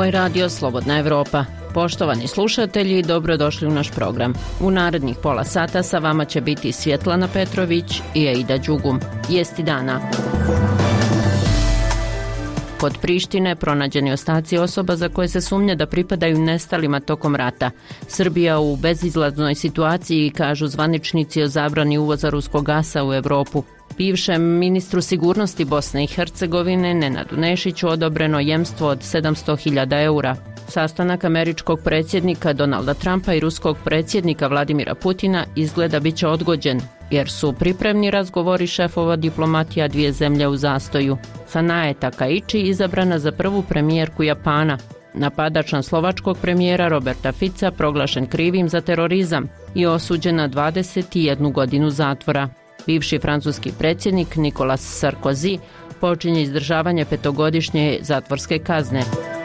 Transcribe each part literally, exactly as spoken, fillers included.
Ovo je radio Slobodna Evropa. Poštovani slušatelji, dobrodošli u naš program. U narednih pola sata sa vama će biti Svjetlana Petrović i Aida Đugum. Vijesti dana. Kod Prištine pronađeni ostaci osoba za koje se sumnja da pripadaju nestalima tokom rata. Srbija u bezizlaznoj situaciji, kažu zvaničnici o zabrani uvoza ruskog gasa u Evropu. Bivšem ministru sigurnosti Bosne i Hercegovine Nenadu Nešiću odobreno jemstvo od sedamsto hiljada eura. Sastanak američkog predsjednika Donalda Trumpa i ruskog predsjednika Vladimira Putina izgleda bit će odgođen, jer su pripremni razgovori šefova diplomatija dvije zemlje u zastoju. Sanae Takaiči izabrana za prvu premijerku Japana. Napadač na slovačkog premijera Roberta Fica proglašen krivim za terorizam i osuđen na dvadeset jednu godinu zatvora. Bivši francuski predsjednik Nicolas Sarkozy počinje izdržavanje petogodišnje zatvorske kazne.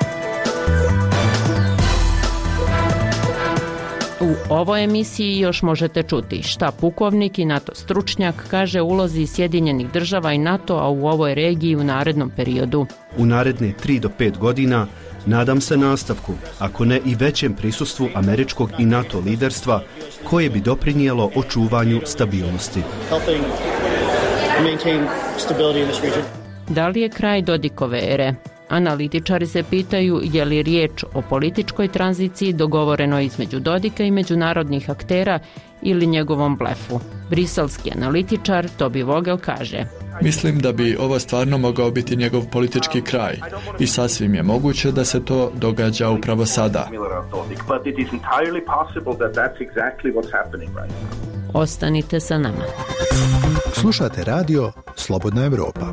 U ovoj emisiji još možete čuti šta pukovnik i NATO stručnjak kaže o ulozi Sjedinjenih država i NATO-a u ovoj regiji u narednom periodu. U naredne tri do pet godina nadam se nastavku, ako ne i većem prisustvu američkog i NATO liderstva, koje bi doprinijelo očuvanju stabilnosti. Da li je kraj Dodikove ere? Analitičari se pitaju je li riječ o političkoj tranziciji dogovoreno između Dodika i međunarodnih aktera ili njegovom blefu. Briselski analitičar Toby Vogel kaže: Mislim da bi ovo stvarno mogao biti njegov politički kraj i sasvim je moguće da se to događa upravo sada. Ostanite sa nama. Slušate radio Slobodna Evropa.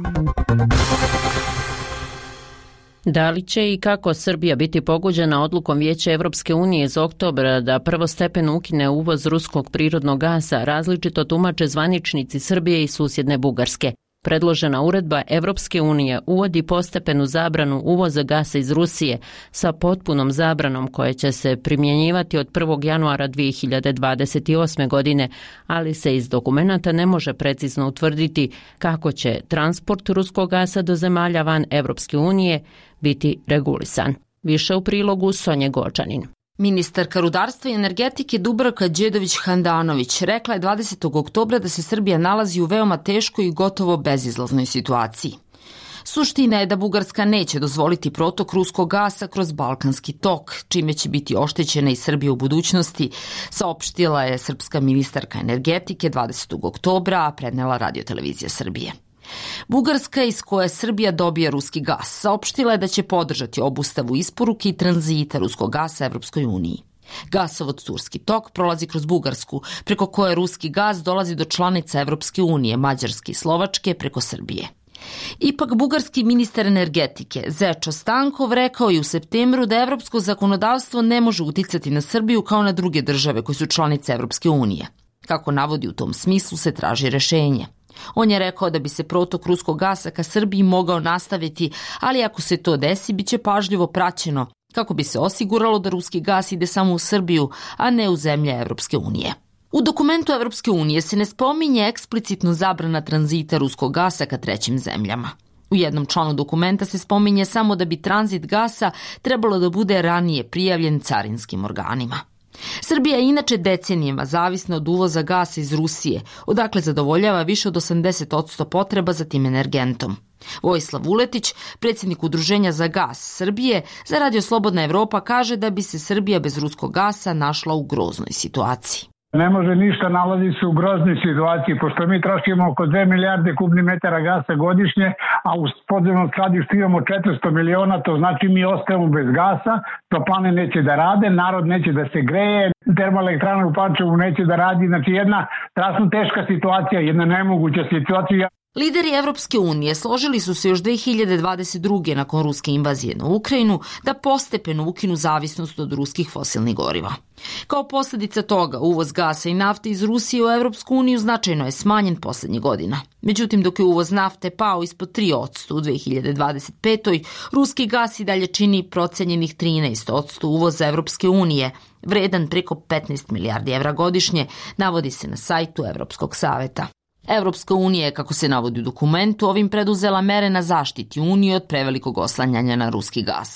Da li će i kako Srbija biti pogođena odlukom Vijeća Evropske unije iz oktobra da prvostepeno ukine uvoz ruskog prirodnog gasa, različito tumače zvaničnici Srbije i susjedne Bugarske. Predložena uredba Evropske unije uvodi postepenu zabranu uvoza gasa iz Rusije sa potpunom zabranom koja će se primjenjivati od prvog januara dvije hiljade dvadeset osme. godine, ali se iz dokumenata ne može precizno utvrditi kako će transport ruskog gasa do zemalja van Evropske unije biti regulisan. Više u prilogu Sonje Gočanin. Ministarka rudarstva i energetike Dubravka Đedović-Handanović rekla je dvadesetog oktobra da se Srbija nalazi u veoma teškoj i gotovo bezizlaznoj situaciji. Suština je da Bugarska neće dozvoliti protok ruskog gasa kroz Balkanski tok, čime će biti oštećena i Srbija u budućnosti, saopštila je srpska ministarka energetike dvadesetog oktobra, a prenela Radio-televizija Srbije. Bugarska, iz koje Srbija dobija ruski gas, saopštila je da će podržati obustavu isporuke i tranzita ruskog gasa Evropskoj uniji. Gasovod Turski tok prolazi kroz Bugarsku, preko koje ruski gas dolazi do članica Evropske unije, Mađarske i Slovačke preko Srbije. Ipak, bugarski ministar energetike Zečo Stankov rekao je u septembru da evropsko zakonodavstvo ne može uticati na Srbiju kao na druge države koje su članice Evropske unije. Kako navodi, u tom smislu se traži rešenje. On je rekao da bi se protok ruskog gasa ka Srbiji mogao nastaviti, ali ako se to desi, bit će pažljivo praćeno, kako bi se osiguralo da ruski gas ide samo u Srbiju, a ne u zemlje Evropske unije. U dokumentu Evropske unije se ne spominje eksplicitno zabrana tranzita ruskog gasa ka trećim zemljama. U jednom članu dokumenta se spominje samo da bi tranzit gasa trebalo da bude ranije prijavljen carinskim organima. Srbija je inače decenijama zavisna od uvoza gasa iz Rusije, odakle zadovoljava više od osamdeset posto potreba za tim energentom. Vojislav Vuletić, predsjednik Udruženja za gas Srbije, za Radio Slobodna Evropa kaže da bi se Srbija bez ruskog gasa našla u groznoj situaciji. Ne može ništa, nalazi se u groznoj situaciji, pošto mi trošimo oko dve milijarde kubnih metara gasa godišnje, a u podzemnom skladištu imamo četiristo miliona, to znači mi ostajemo bez gasa, toplane neće da rade, narod neće da se greje, termoelektrana u Pančevu neće da radi, znači jedna strašno teška situacija, jedna nemoguća situacija. Lideri Evropske unije složili su se još dve hiljade dvadeset druge nakon ruske invazije na Ukrajinu da postepeno ukinu zavisnost od ruskih fosilnih goriva. Kao posljedica toga, uvoz gasa i nafte iz Rusije u Evropsku uniju značajno je smanjen posljednjih godina. Međutim, dok je uvoz nafte pao ispod tri posto u dve hiljade dvadeset petoj. ruski gas i dalje čini procenjenih trinaest posto uvoza Evropske unije, vredan preko petnaest milijardi evra godišnje, navodi se na sajtu Evropskog saveta. Evropska unija je, kako se navodi u dokumentu, ovim preduzela mere na zaštiti Unije od prevelikog oslanjanja na ruski gas.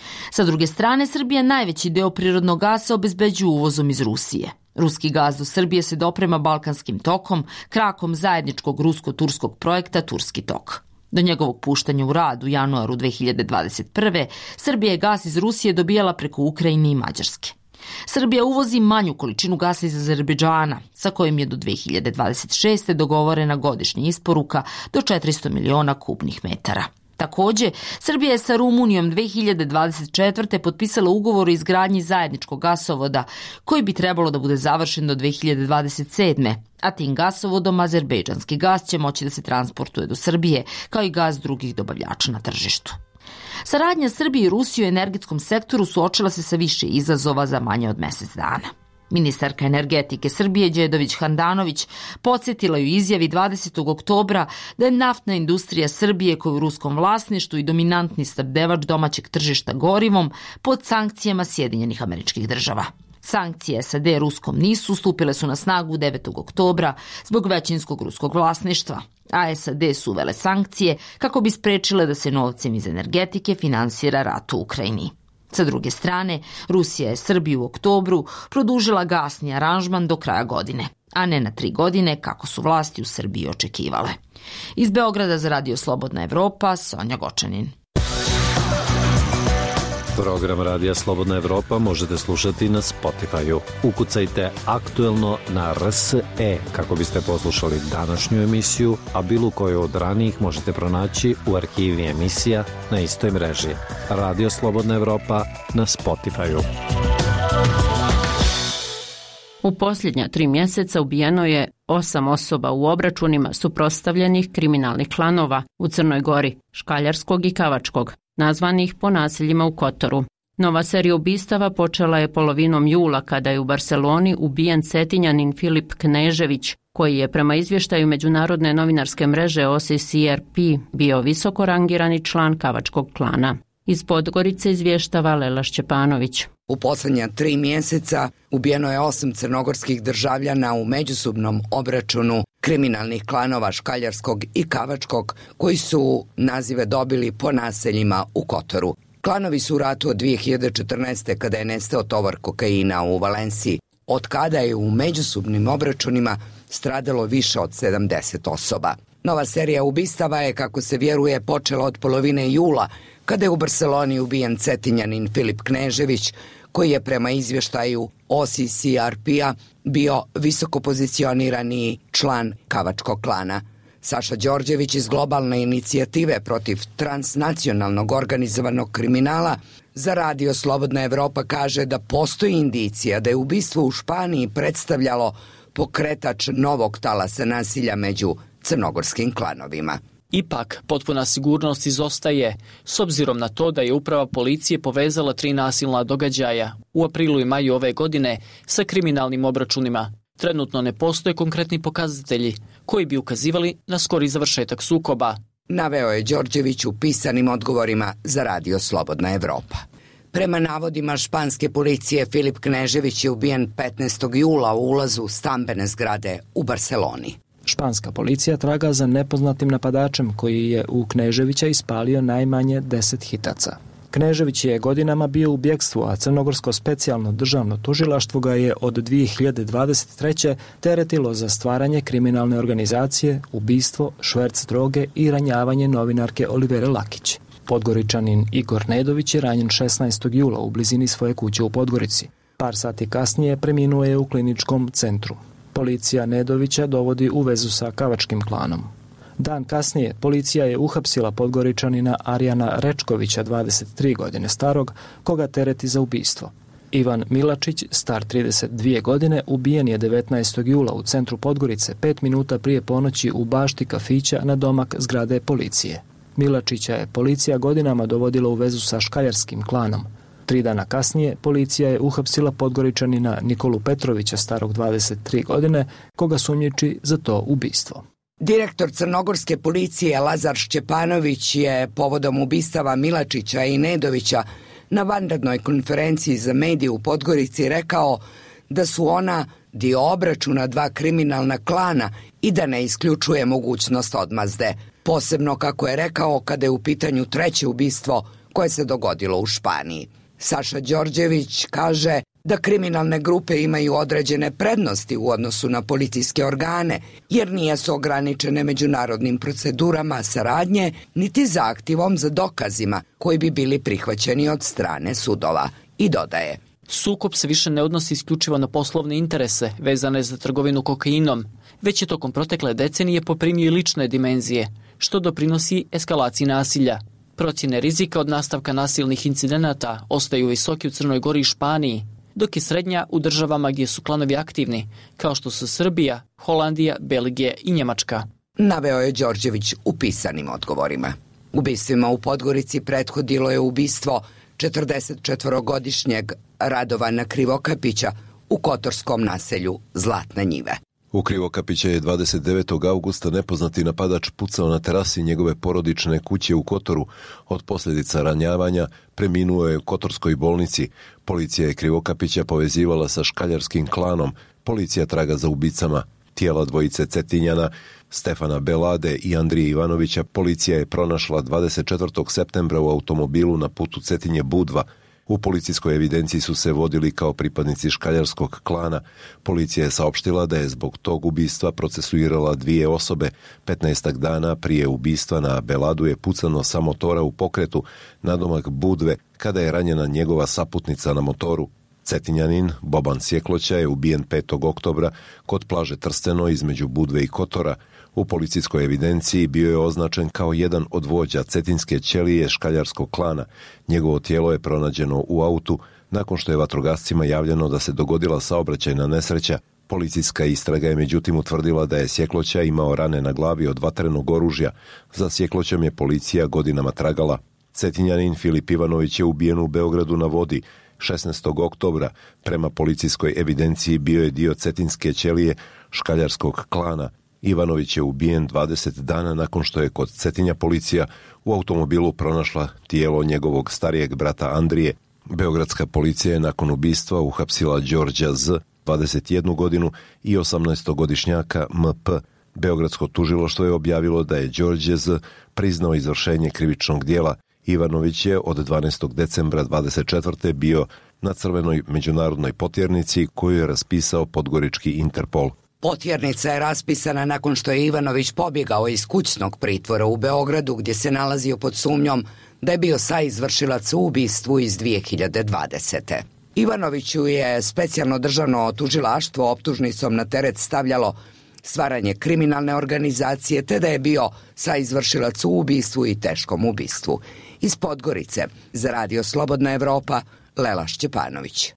Sa druge strane, Srbija najveći deo prirodnog gasa obezbeđuje uvozom iz Rusije. Ruski gas do Srbije se doprema Balkanskim tokom, krakom zajedničkog rusko-turskog projekta Turski tok. Do njegovog puštanja u rad u januaru dve hiljade dvadeset prve. Srbija je gas iz Rusije dobijala preko Ukrajine i Mađarske. Srbija uvozi manju količinu gasa iz Azerbejdžana, sa kojim je do dve hiljade dvadeset šeste. dogovorena godišnja isporuka do četiristo miliona kubnih metara. Takođe, Srbija je sa Rumunijom dve hiljade dvadeset četvrte. potpisala ugovor o izgradnji zajedničkog gasovoda, koji bi trebalo da bude završen do dve hiljade dvadeset sedme. A tim gasovodom azerbejdžanski gas će moći da se transportuje do Srbije, kao i gas drugih dobavljača na tržištu. Saradnja Srbije i Rusije u energetskom sektoru suočila se sa više izazova za manje od mesec dana. Ministarka energetike Srbije Đedović Handanović podsjetila ju izjavi dvadesetog oktobra da je naftna industrija Srbije, koja je u ruskom vlasništvu i dominantni snabdevač domaćeg tržišta gorivom, pod sankcijama Sjedinjenih Američkih Država. Sankcije S A D ruskom nisu stupile su na snagu devetog oktobra zbog većinskog ruskog vlasništva, a S A D su uvele sankcije kako bi sprečile da se novcem iz energetike finansira rat u Ukrajini. Sa druge strane, Rusija je Srbiju u oktobru produžila gasni aranžman do kraja godine, a ne na tri godine kako su vlasti u Srbiji očekivale. Iz Beograda za Radio Slobodna Evropa, Sonja Gočanin. Program Radija Slobodna Evropa možete slušati na Spotify-u. Ukucajte aktuelno na R S E kako biste poslušali današnju emisiju, a bilo koju od ranijih možete pronaći u arhivi emisija na istoj mreži. Radio Slobodna Evropa na Spotify-u. U posljednja tri mjeseca ubijeno je osam osoba u obračunima suprotstavljenih kriminalnih klanova u Crnoj Gori, Škaljarskog i Kavačkog, nazvanih po naseljima u Kotoru. Nova serija ubistava počela je polovinom jula kada je u Barseloni ubijen Cetinjanin Filip Knežević, koji je prema izvještaju međunarodne novinarske mreže O C C R P bio visoko rangirani član Kavačkog klana. Iz Podgorice izvještava Lela Šćepanović. U posljednja tri mjeseca ubijeno je osam crnogorskih državljana u međusobnom obračunu kriminalnih klanova Škaljarskog i Kavačkog, koji su nazive dobili po naseljima u Kotoru. Klanovi su u ratu od dvije hiljade četrnaeste. kada je nestao tovar kokaina u Valenciji, od kada je u međusobnim obračunima stradalo više od sedamdeset osoba. Nova serija ubistava je, kako se vjeruje, počela od polovine jula, kada je u Barseloni ubijen Cetinjanin Filip Knežević, koji je prema izvještaju O C C R P-a bio visoko pozicionirani član Kavačkog klana. Saša Đorđević iz globalne inicijative protiv transnacionalnog organizovanog kriminala za Radio Slobodna Evropa kaže da postoji indicija da je ubistvo u Španiji predstavljalo pokretač novog talasa nasilja među crnogorskim klanovima. Ipak, potpuna sigurnost izostaje, s obzirom na to da je uprava policije povezala tri nasilna događaja u aprilu i maju ove godine sa kriminalnim obračunima. Trenutno ne postoje konkretni pokazatelji koji bi ukazivali na skori završetak sukoba. Naveo je Đorđević u pisanim odgovorima za Radio Slobodna Evropa. Prema navodima španske policije, Filip Knežević je ubijen petnaestog jula u ulazu stambene zgrade u Barseloni. Španska policija traga za nepoznatim napadačem koji je u Kneževića ispalio najmanje deset hitaca. Knežević je godinama bio u bjegstvu, a Crnogorsko specijalno državno tužilaštvo ga je od dvije hiljade dvadeset treće. teretilo za stvaranje kriminalne organizacije, ubistvo, šverc droge i ranjavanje novinarke Olivere Lakić. Podgoričanin Igor Nedović je ranjen šesnaestog jula u blizini svoje kuće u Podgorici. Par sati kasnije preminuo je u kliničkom centru. Policija Nedovića dovodi u vezu sa Kavačkim klanom. Dan kasnije policija je uhapsila Podgoričanina Arijana Rečkovića, dvadeset tri godine starog, koga tereti za ubistvo. Ivan Milačić, star trideset dvije godine, ubijen je devetnaestog jula u centru Podgorice, pet minuta prije ponoći u bašti kafića na domak zgrade policije. Milačića je policija godinama dovodila u vezu sa Škaljarskim klanom. Tri dana kasnije policija je uhapsila Podgoričanina Nikolu Petrovića, starog dvadeset tri godine, koga sumnjiči za to ubistvo. Direktor crnogorske policije Lazar Šćepanović je povodom ubistava Milačića i Nedovića na vanrednoj konferenciji za medije u Podgorici rekao da su ona dio obračuna dva kriminalna klana i da ne isključuje mogućnost odmazde. Posebno, kako je rekao, kada je u pitanju treće ubistvo koje se dogodilo u Španiji. Saša Đorđević kaže da kriminalne grupe imaju određene prednosti u odnosu na policijske organe, jer nisu ograničene međunarodnim procedurama saradnje, niti zahtjevom za dokazima koji bi bili prihvaćeni od strane sudova. I dodaje: sukob se više ne odnosi isključivo na poslovne interese vezane za trgovinu kokainom, već je tokom protekle decenije poprimio i lične dimenzije, što doprinosi eskalaciji nasilja. Procjene rizika od nastavka nasilnih incidenata ostaju visoki u Crnoj Gori i Španiji, dok je srednja u državama gdje su klanovi aktivni, kao što su Srbija, Holandija, Belgija i Njemačka. Naveo je Đorđević u pisanim odgovorima. Ubistvima u Podgorici prethodilo je ubistvo četrdesetčetvorogodišnjeg Radovana Krivokapića u kotorskom naselju Zlatne Njive. U Krivokapića je dvadeset devetog augusta nepoznati napadač pucao na terasi njegove porodične kuće u Kotoru. Od posljedica ranjavanja preminuo je u kotorskoj bolnici. Policija je Krivokapića povezivala sa škaljarskim klanom. Policija traga za ubicama. Tijela dvojice Cetinjana, Stefana Belade i Andrije Ivanovića, policija je pronašla dvadeset četvrtog septembra u automobilu na putu Cetinje-Budva. U policijskoj evidenciji su se vodili kao pripadnici škaljarskog klana. Policija je saopštila da je zbog tog ubistva procesuirala dvije osobe. petnaestak dana prije ubistva na Beladu je pucano sa motora u pokretu nadomak Budve kada je ranjena njegova saputnica na motoru. Cetinjanin Boban Sjekloća je ubijen petog oktobra kod plaže Trsteno između Budve i Kotora. U policijskoj evidenciji bio je označen kao jedan od vođa cetinske ćelije škaljarskog klana. Njegovo tijelo je pronađeno u autu nakon što je vatrogascima javljeno da se dogodila saobraćajna nesreća. Policijska istraga je međutim utvrdila da je Sjekloća imao rane na glavi od vatrenog oružja. Za Sjekloćom je policija godinama tragala. Cetinjanin Filip Ivanović je ubijen u Beogradu na vodi šesnaestog oktobra. Prema policijskoj evidenciji bio je dio cetinske ćelije škaljarskog klana. Ivanović je ubijen dvadeset dana nakon što je kod Cetinja policija u automobilu pronašla tijelo njegovog starijeg brata Andrije. Beogradska policija je nakon ubistva uhapsila Đorđa Z, dvadeset jednu godinu, i osamnaestogodišnjaka M P. Beogradsko tužilaštvo je objavilo da je Đorđe Z priznao izvršenje krivičnog dijela. Ivanović je od dvanaestog decembra dvadeset četvrte bio na crvenoj međunarodnoj potjernici koju je raspisao podgorički Interpol. Potjernica je raspisana nakon što je Ivanović pobjegao iz kućnog pritvora u Beogradu gdje se nalazio pod sumnjom da je bio saizvršilac u ubistvu iz dvije hiljade dvadesete. Ivanoviću je specijalno državno tužilaštvo optužnicom na teret stavljalo stvaranje kriminalne organizacije te da je bio saizvršilac u ubistvu i teškom ubistvu. Iz Podgorice za Radio Slobodna Evropa, Lela Šćepanović.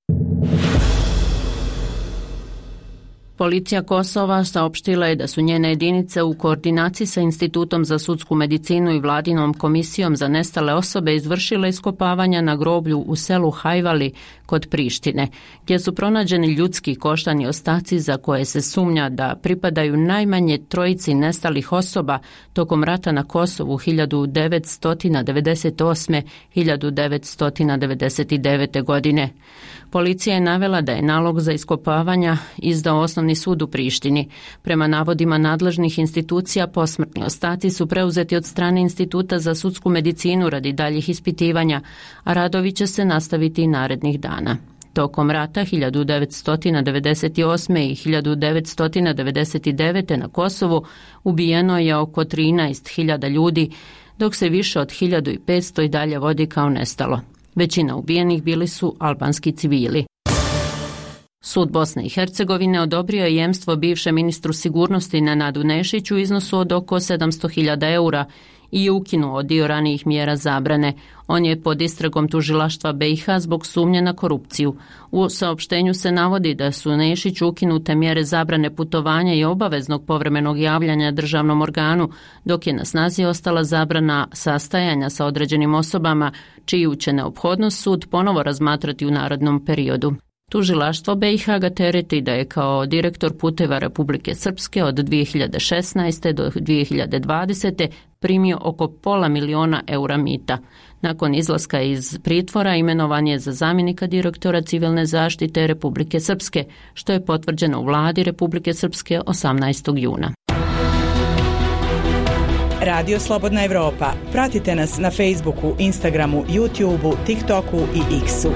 Policija Kosova saopštila je da su njene jedinice u koordinaciji sa Institutom za sudsku medicinu i Vladinom komisijom za nestale osobe izvršile iskopavanja na groblju u selu Hajvali kod Prištine, gdje su pronađeni ljudski koštani ostaci za koje se sumnja da pripadaju najmanje trojici nestalih osoba tokom rata na Kosovu hiljadu devetsto devedeset osme do hiljadu devetsto devedeset devete. godine. Policija je navela da je nalog za iskopavanja izdao Osnovni sud u Prištini. Prema navodima nadležnih institucija, posmrtni ostaci su preuzeti od strane Instituta za sudsku medicinu radi daljih ispitivanja, a radovi će se nastaviti i narednih dana. Tokom rata hiljadu devetsto devedeset osme i hiljadu devetsto devedeset devete. na Kosovu ubijeno je oko trinaest hiljada ljudi, dok se više od hiljadu petsto i dalje vodi kao nestalo. Većina ubijenih bili su albanski civili. Sud Bosne i Hercegovine odobrio je jemstvo bivšem ministru sigurnosti Nenadu Nešiću u iznosu od oko sedamsto hiljada eura i ukinuo dio ranijih mjera zabrane. On je pod istragom tužilaštva B i H zbog sumnje na korupciju. U saopštenju se navodi da su Nešiću ukinute mjere zabrane putovanja i obaveznog povremenog javljanja državnom organu, dok je na snazi ostala zabrana sastajanja sa određenim osobama, čiju će neophodnost sud ponovo razmatrati u narednom periodu. Tužilaštvo B i H ga tereti da je kao direktor puteva Republike Srpske od dvije hiljade šesnaeste. do dvije hiljade dvadesete. primio oko pola miliona eura mita. Nakon izlaska iz pritvora imenovan je za zamjenika direktora civilne zaštite Republike Srpske, što je potvrđeno u vladi Republike Srpske osamnaestog juna. Radio Slobodna Evropa. Pratite nas na Facebooku, Instagramu, YouTubeu, TikToku i X-u.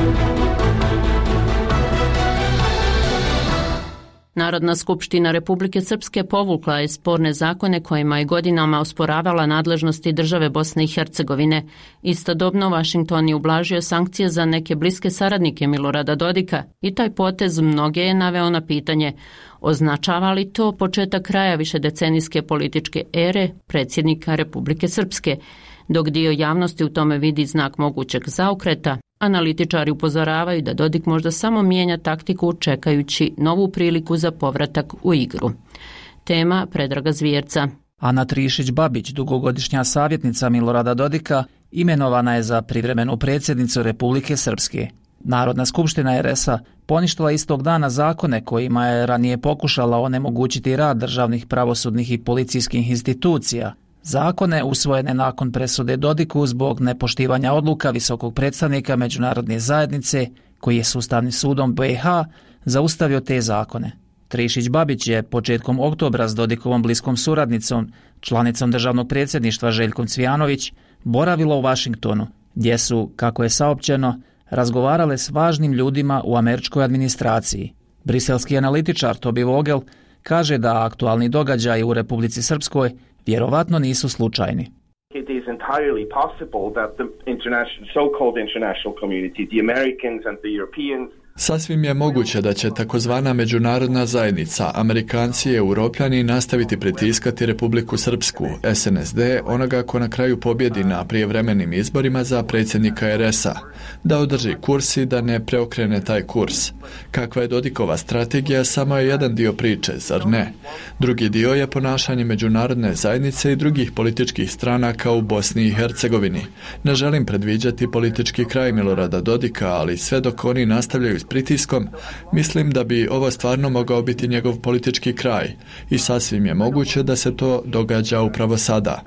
Narodna skupština Republike Srpske povukla je sporne zakone kojima je godinama osporavala nadležnosti države Bosne i Hercegovine. Istodobno Washington je ublažio sankcije za neke bliske saradnike Milorada Dodika i taj potez mnoge je naveo na pitanje označava li to početak kraja višedecenijske političke ere predsjednika Republike Srpske. Dok dio javnosti u tome vidi znak mogućeg zaokreta, analitičari upozoravaju da Dodik možda samo mijenja taktiku čekajući novu priliku za povratak u igru. Tema Predraga Zvjerca. Ana Trišić-Babić, dugogodišnja savjetnica Milorada Dodika, imenovana je za privremenu predsjednicu Republike Srpske. Narodna skupština er es a poništila istog dana zakone kojima je ranije pokušala onemogućiti rad državnih, pravosudnih i policijskih institucija. Zakone usvojene nakon presude Dodiku zbog nepoštivanja odluka visokog predstavnika međunarodne zajednice, koji je s Ustavnim sudom be i ha zaustavio te zakone. Trišić-Babić je početkom oktobra s Dodikovom bliskom suradnicom, članicom državnog predsjedništva Željkom Cvijanović, boravila u Washingtonu, gdje su, kako je saopćeno, razgovarale s važnim ljudima u američkoj administraciji. Briselski analitičar Tobi Vogel kaže da aktualni događaji u Republici Srpskoj vjerovatno nisu slučajni. It is entirely possible that the international, so-called international community, the Americans and the Europeans, Sasvim je moguće da će takozvana međunarodna zajednica, Amerikanci i Europljani nastaviti pritiskati Republiku Srpsku, es en es de, onoga ko na kraju pobjedi na prijevremenim izborima za predsjednika er es a, da održi kurs i da ne preokrene taj kurs. Kakva je Dodikova strategija samo je jedan dio priče, zar ne? Drugi dio je ponašanje međunarodne zajednice i drugih političkih stranaka u Bosni i Hercegovini. Ne želim predviđati politički kraj Milorada Dodika, ali sve dok oni nastavljaju s pritiskom, mislim da bi ovo stvarno mogao biti njegov politički kraj i sasvim je moguće da se to događa upravo sada.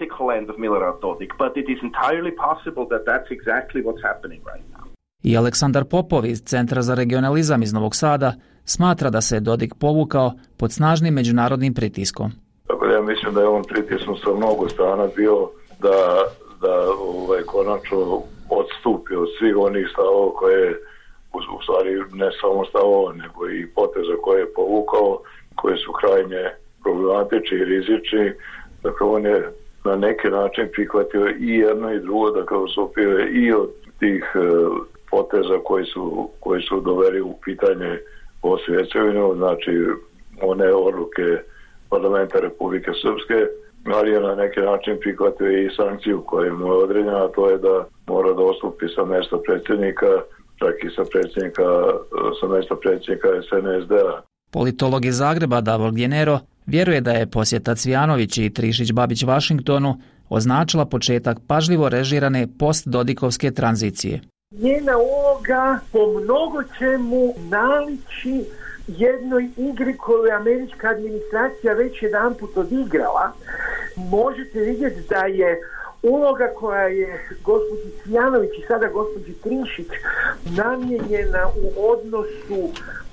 I Aleksandar Popov iz Centra za regionalizam iz Novog Sada smatra da se Dodik povukao pod snažnim međunarodnim pritiskom. Tako da ja mislim da je on pritiskom sa mnogo strana bio da, da ovaj, konačno odstupi od svih onih stavova koje u stvari ne samo stavova, nego i poteza koje je povukao, koje su krajnje problematični i rizični. Dakle, on je na neki način prihvatio i jedno i drugo, dakle, odstupio je i od tih uh, poteza koji su, koji su doveli u pitanje Bosnu i Hercegovinu, znači one odluke Parlamenta Republike Srpske, ali je na neki način prihvatio i sankciju koja mu je određena, a to je da mora da odstupi sa mjesta predsjednika, čak i sa predsjednika, sa mjesta predsjednika es en es de-a. Politolog iz Zagreba Davor Gjenero vjeruje da je posjeta Cvijanović i Trišić-Babić Washingtonu označila početak pažljivo režirane post-dodikovske tranzicije. Njena uloga po mnogo čemu naliči jednoj igri koju je američka administracija već jedan put odigrala. Možete vidjeti da je uloga koja je gospođi Cvijanović i sada gospođi Trišić namijenjena u odnosu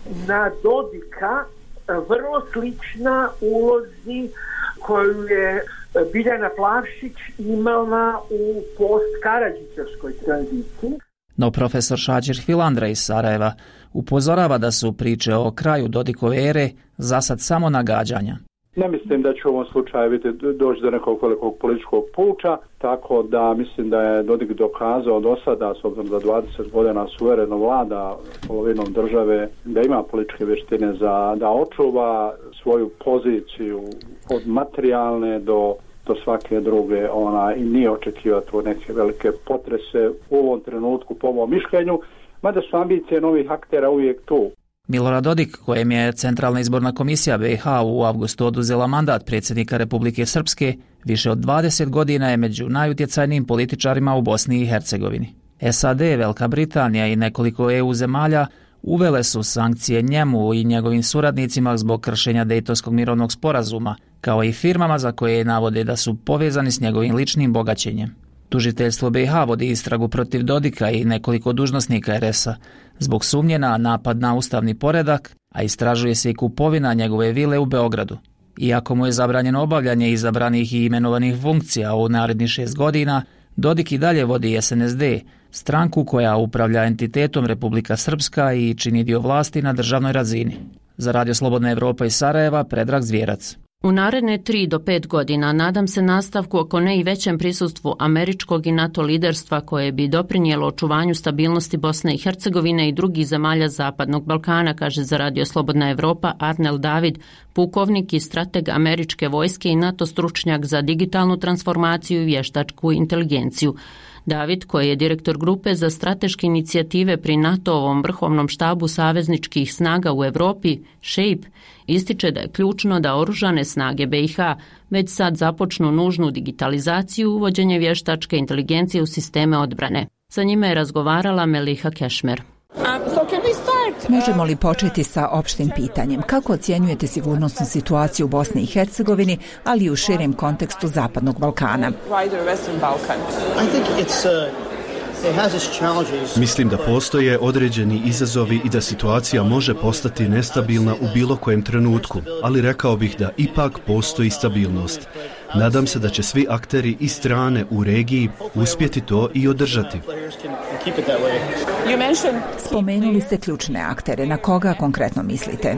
na Dodika vrlo slična ulozi koju je Biljana Plavšić imala u post-Karadžićevskoj tranziciji. No profesor Šađir Filandra iz Sarajeva upozorava da su priče o kraju Dodikove ere zasad samo nagađanja. Ne mislim da će u ovom slučaju biti doći do nekog velikog političkog puča, tako da mislim da je Dodik dokazao do sada, s obzirom da dvadeset godina suvereno vlada polovinom države, da ima političke vještine za da očuva svoju poziciju od materijalne do, do svake druge, ona i nije očekivati neke velike potrese u ovom trenutku po mom mišljenju, mada su ambicije novih aktera uvijek tu. Milorad Dodik, kojem je Centralna izborna komisija be i ha u avgustu oduzela mandat predsjednika Republike Srpske, više od dvadeset godina je među najutjecajnijim političarima u Bosni i Hercegovini. es a de, Velika Britanija i nekoliko e u zemalja uvele su sankcije njemu i njegovim suradnicima zbog kršenja Dejtonskog mirovnog sporazuma, kao i firmama za koje navode da su povezani s njegovim ličnim bogaćenjem. Tužiteljstvo be i ha vodi istragu protiv Dodika i nekoliko dužnosnika er es a zbog sumnje na napad na ustavni poredak, a istražuje se i kupovina njegove vile u Beogradu. Iako mu je zabranjeno obavljanje izabranih i imenovanih funkcija u narednih šest godina, Dodik i dalje vodi S N S D, stranku koja upravlja entitetom Republika Srpska i čini dio vlasti na državnoj razini. Za Radio Slobodna Evropa iz Sarajeva, Predrag Zvjerac. U naredne tri do pet godina nadam se nastavku, ako ne i većem prisustvu američkog i NATO liderstva koje bi doprinijelo očuvanju stabilnosti Bosne i Hercegovine i drugih zemalja Zapadnog Balkana, kaže za Radio Slobodna Evropa Arnel David, pukovnik i strateg američke vojske i NATO stručnjak za digitalnu transformaciju i vještačku inteligenciju. David, koji je direktor grupe za strateške inicijative pri NATO-ovom vrhovnom štabu savezničkih snaga u Europi, SHAPE, ističe da je ključno da oružane snage B i H već sad započnu nužnu digitalizaciju i uvođenje vještačke inteligencije u sisteme odbrane. Sa njime je razgovarala Meliha Kešmer. Možemo li početi sa opštim pitanjem? Kako ocjenjujete sigurnosnu situaciju u Bosni i Hercegovini, ali i u širem kontekstu Zapadnog Balkana? Mislim da postoje određeni izazovi i da situacija može postati nestabilna u bilo kojem trenutku, ali rekao bih da ipak postoji stabilnost. Nadam se da će svi akteri i strane u regiji uspjeti to i održati. Spomenuli ste ključne aktere. Na koga konkretno mislite?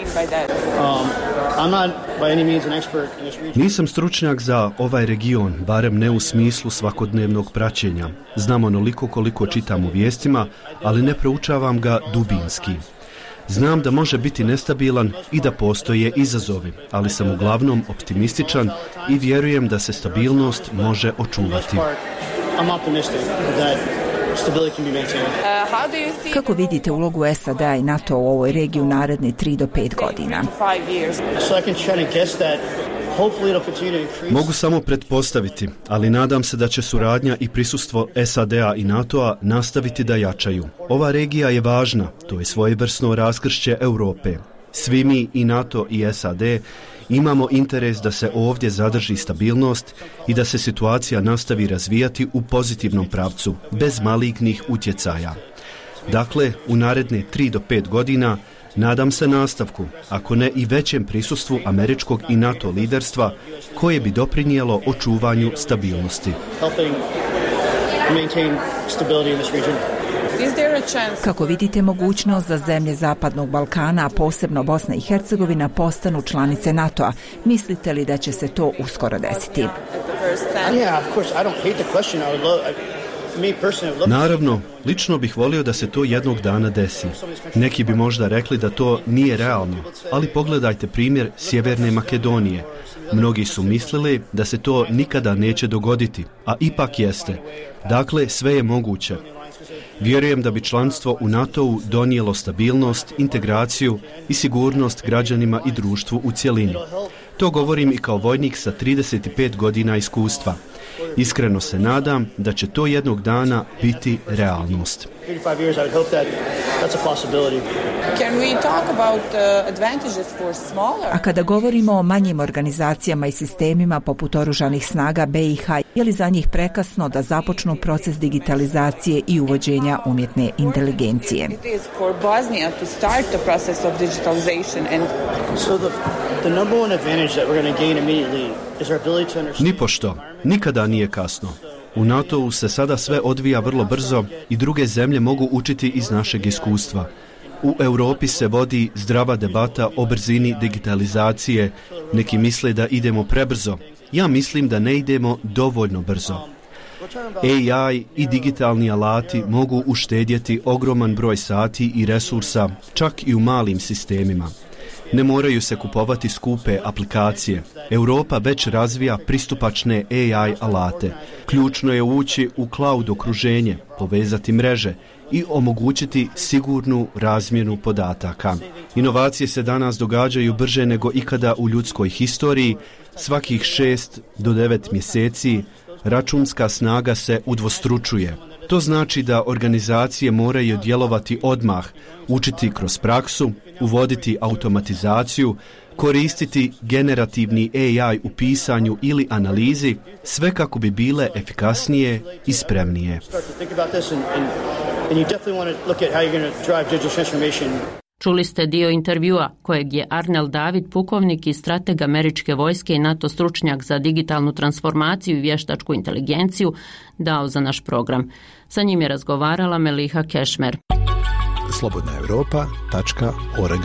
Nisam stručnjak za ovaj region, barem ne u smislu svakodnevnog praćenja. Znam onoliko koliko čitam u vijestima, ali ne proučavam ga dubinski. Znam da može biti nestabilan i da postoje izazovi, ali sam uglavnom optimističan i vjerujem da se stabilnost može očuvati. Kako vidite ulogu S A D-a i NATO u ovoj regiji u naredne tri do pet godina? Mogu samo pretpostaviti, ali nadam se da će suradnja i prisustvo S A D-a i NATO-a nastaviti da jačaju. Ova regija je važna, to je svojevrsno raskršće Europe. Svi mi, i NATO i S A D, imamo interes da se ovdje zadrži stabilnost i da se situacija nastavi razvijati u pozitivnom pravcu, bez malignih utjecaja. Dakle, u naredne tri do pet godina nadam se nastavku, ako ne i većem prisustvu američkog i NATO liderstva koje bi doprinijelo očuvanju stabilnosti. Kako vidite mogućnost da zemlje Zapadnog Balkana, a posebno Bosna i Hercegovina, postanu članice NATO-a? Mislite li da će se to uskoro desiti? Naravno, lično bih volio da se to jednog dana desi. Neki bi možda rekli da to nije realno, ali pogledajte primjer Sjeverne Makedonije. Mnogi su mislili da se to nikada neće dogoditi, a ipak jeste. Dakle, sve je moguće. Vjerujem da bi članstvo u NATO-u donijelo stabilnost, integraciju i sigurnost građanima i društvu u cjelini. To govorim i kao vojnik sa trideset pet godina iskustva. Iskreno se nadam da će to jednog dana biti realnost. A kada govorimo o manjim organizacijama i sistemima poput oružanih snaga B i H, je li za njih prekasno da započnu proces digitalizacije i uvođenja umjetne inteligencije? Nipošto, nikada nije kasno. U NATO-u se sada sve odvija vrlo brzo i druge zemlje mogu učiti iz našeg iskustva. U Europi se vodi zdrava debata o brzini digitalizacije. Neki misle da idemo prebrzo. Ja mislim da ne idemo dovoljno brzo. A I i digitalni alati mogu uštedjeti ogroman broj sati i resursa, čak i u malim sistemima. Ne moraju se kupovati skupe aplikacije. Europa već razvija pristupačne A I alate. Ključno je ući u cloud okruženje, povezati mreže i omogućiti sigurnu razmjenu podataka. Inovacije se danas događaju brže nego ikada u ljudskoj historiji. Svakih šest do devet mjeseci računska snaga se udvostručuje. To znači da organizacije moraju djelovati odmah, učiti kroz praksu, uvoditi automatizaciju, koristiti generativni A I u pisanju ili analizi, sve kako bi bile efikasnije i spremnije. Čuli ste dio intervjua kojeg je Arnel David, pukovnik i strateg američke vojske i NATO stručnjak za digitalnu transformaciju i vještačku inteligenciju, dao za naš program. Sa njim je razgovarala Meliha Kešmer. slobodna europa tačka org.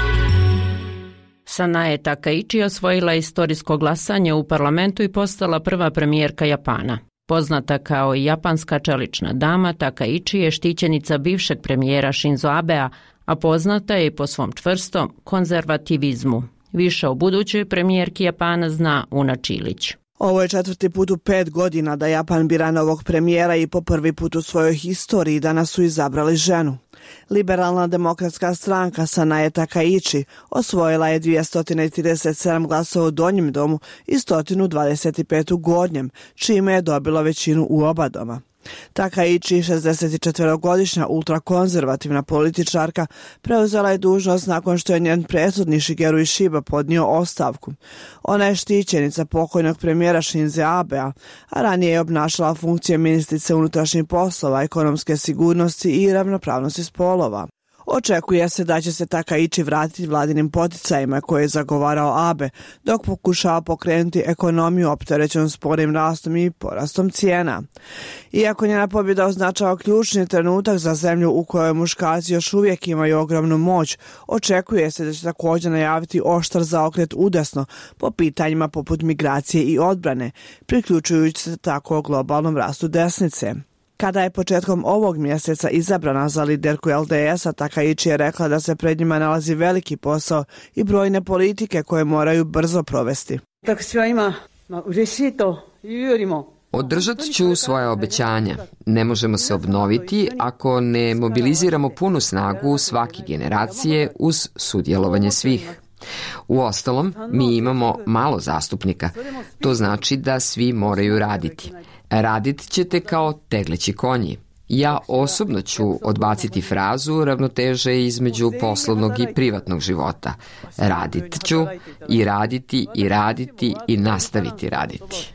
Sanae Takaichi osvojila istorijsko glasanje u parlamentu i postala prva premijerka Japana. Poznata kao i japanska čelična dama, Takaichi je štićenica bivšeg premijera Shinzo Abea, a poznata je i po svom čvrstom konzervativizmu. Više o budućoj premijerki Japana zna Una Čilić. Ovo je četvrti put u pet godina da Japan bira novog premijera i po prvi put u svojoj historiji danas su izabrali ženu. Liberalna demokratska stranka Sanae Takaichi osvojila je dvjesto trideset sedam glasova u donjem domu i sto dvadeset pet u gornjem, čime je dobila većinu u oba doma. Takaichi, šezdesetčetvorogodišnja ultrakonzervativna političarka, preuzela je dužnost nakon što je njen prethodnik Shigeru Ishiba podnio ostavku. Ona je štićenica pokojnog premijera Shinze Abea, a ranije je obnašala funkcije ministrice unutrašnjih poslova, ekonomske sigurnosti i ravnopravnosti spolova. Očekuje se da će se Takaichi vratiti vladinim poticajima koje je zagovarao Abe, dok pokušava pokrenuti ekonomiju opterećenu sporim rastom i porastom cijena. Iako njena pobjeda označava ključni trenutak za zemlju u kojoj muškarci još uvijek imaju ogromnu moć, očekuje se da će također najaviti oštar zaokret udesno po pitanjima poput migracije i odbrane, priključujući se tako globalnom rastu desnice. Kada je početkom ovog mjeseca izabrana za liderku L D S-a, Takaichi je rekla da se pred njima nalazi veliki posao i brojne politike koje moraju brzo provesti. Održat ću svoje obećanja. Ne možemo se obnoviti ako ne mobiliziramo punu snagu svake generacije uz sudjelovanje svih. Uostalom, mi imamo malo zastupnika. To znači da svi moraju raditi. Radit ćete kao tegleći konji. Ja osobno ću odbaciti frazu ravnoteže između poslovnog i privatnog života. Radit ću i raditi i raditi i nastaviti raditi.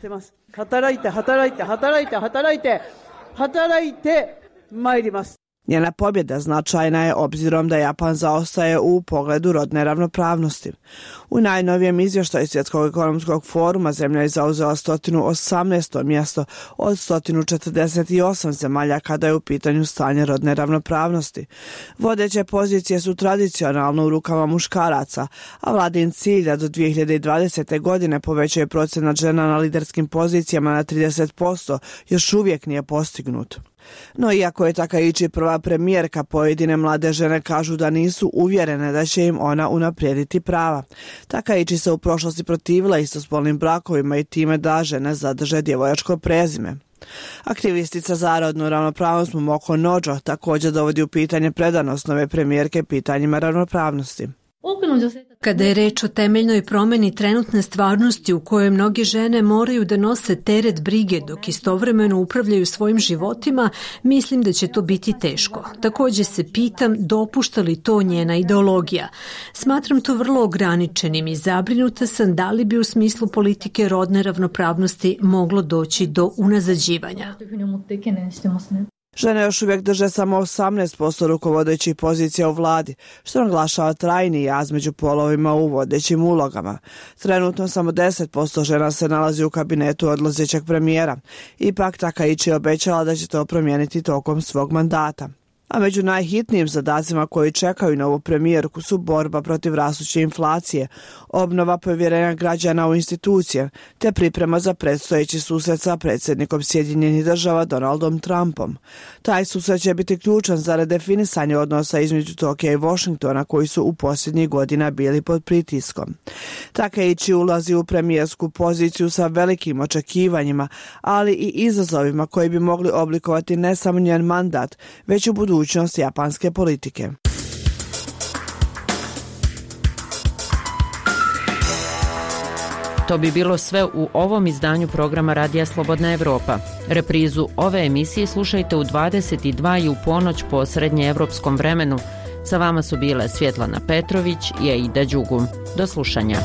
Njena pobjeda značajna je obzirom da Japan zaostaje u pogledu rodne ravnopravnosti. U najnovijem izvještaju Svjetskog ekonomskog foruma zemlja je zauzela sto osamnaesto mjesto od sto četrdeset osam zemalja kada je u pitanju stanje rodne ravnopravnosti. Vodeće pozicije su tradicionalno u rukama muškaraca, a vladin cilj da do dvije hiljade dvadesete. godine povećaju procenat žena na liderskim pozicijama na trideset posto još uvijek nije postignut. No iako je Takaichi prva premijerka, pojedine mlade žene kažu da nisu uvjerene da će im ona unaprijediti prava. Takaichi se u prošlosti protivila istospolnim brakovima i time da žene zadrže djevojačko prezime. Aktivistica za rodnu ravnopravnost Momoko Nojo također dovodi u pitanje predanost nove premijerke pitanjima ravnopravnosti. Kada je reč o temeljnoj promjeni trenutne stvarnosti u kojoj mnoge žene moraju da nose teret brige dok istovremeno upravljaju svojim životima, mislim da će to biti teško. Također se pitam dopušta li to njena ideologija. Smatram to vrlo ograničenim i zabrinuta sam da li bi u smislu politike rodne ravnopravnosti moglo doći do unazađivanja. Žene još uvijek drže samo osamnaest posto rukovodećih pozicija u vladi, što naglašava trajni jaz među polovima u vodećim ulogama. Trenutno samo deset posto žena se nalazi u kabinetu odlazećeg premijera. Ipak Takaichi je obećala da će to promijeniti tokom svog mandata. A među najhitnijim zadacima koji čekaju novu premijerku su borba protiv rastuće inflacije, obnova povjerenja građana u institucije, te priprema za predstojeći susret sa predsjednikom Sjedinjenih država Donaldom Trumpom. Taj susret će biti ključan za redefinisanje odnosa između Tokija i Washingtona koji su u posljednjih godina bili pod pritiskom. Takaichi ulazi u premijersku poziciju sa velikim očekivanjima, ali i izazovima koji bi mogli oblikovati ne samo njen mandat, već u budućnosti japanske politike. To bi bilo sve u ovom izdanju programa Radija Slobodna Evropa. Reprizu ove emisije slušajte u dvadeset dva i u ponoć po srednjeevropskom vremenu. Sa vama su bile Svjetlana Petrović i Aida Đugum. Do slušanja.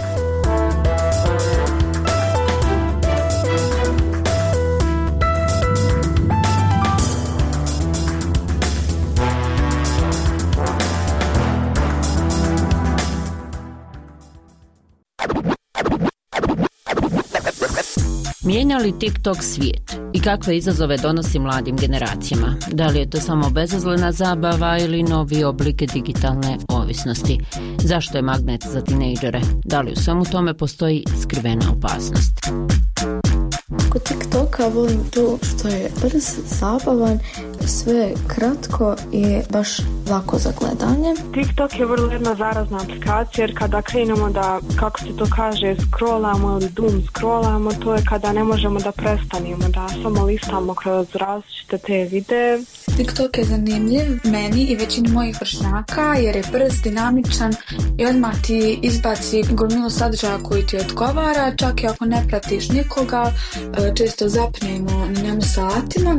Mijenja li TikTok svijet i kakve izazove donosi mladim generacijama? Da li je to samo bezazlena zabava ili novi oblik digitalne ovisnosti? Zašto je magnet za tinejdžere? Da li u svemu tome postoji skrivena opasnost? Kod TikToka volim to što je brz, zabavan, sve kratko i baš lako za gledanje. TikTok je vrlo jedna zarazna aplikacija jer kada krenemo da, kako se to kaže, scrollamo ili doom scrollamo, to je kada ne možemo da prestanemo, da samo listamo kroz različite te videe. TikTok je zanimljiv meni i većini mojih vršnjaka jer je brz, dinamičan i odmah ti izbaci gomilu sadržaja koji ti odgovara, čak i ako ne pratiš nikoga, često zapnemo na njemu satima.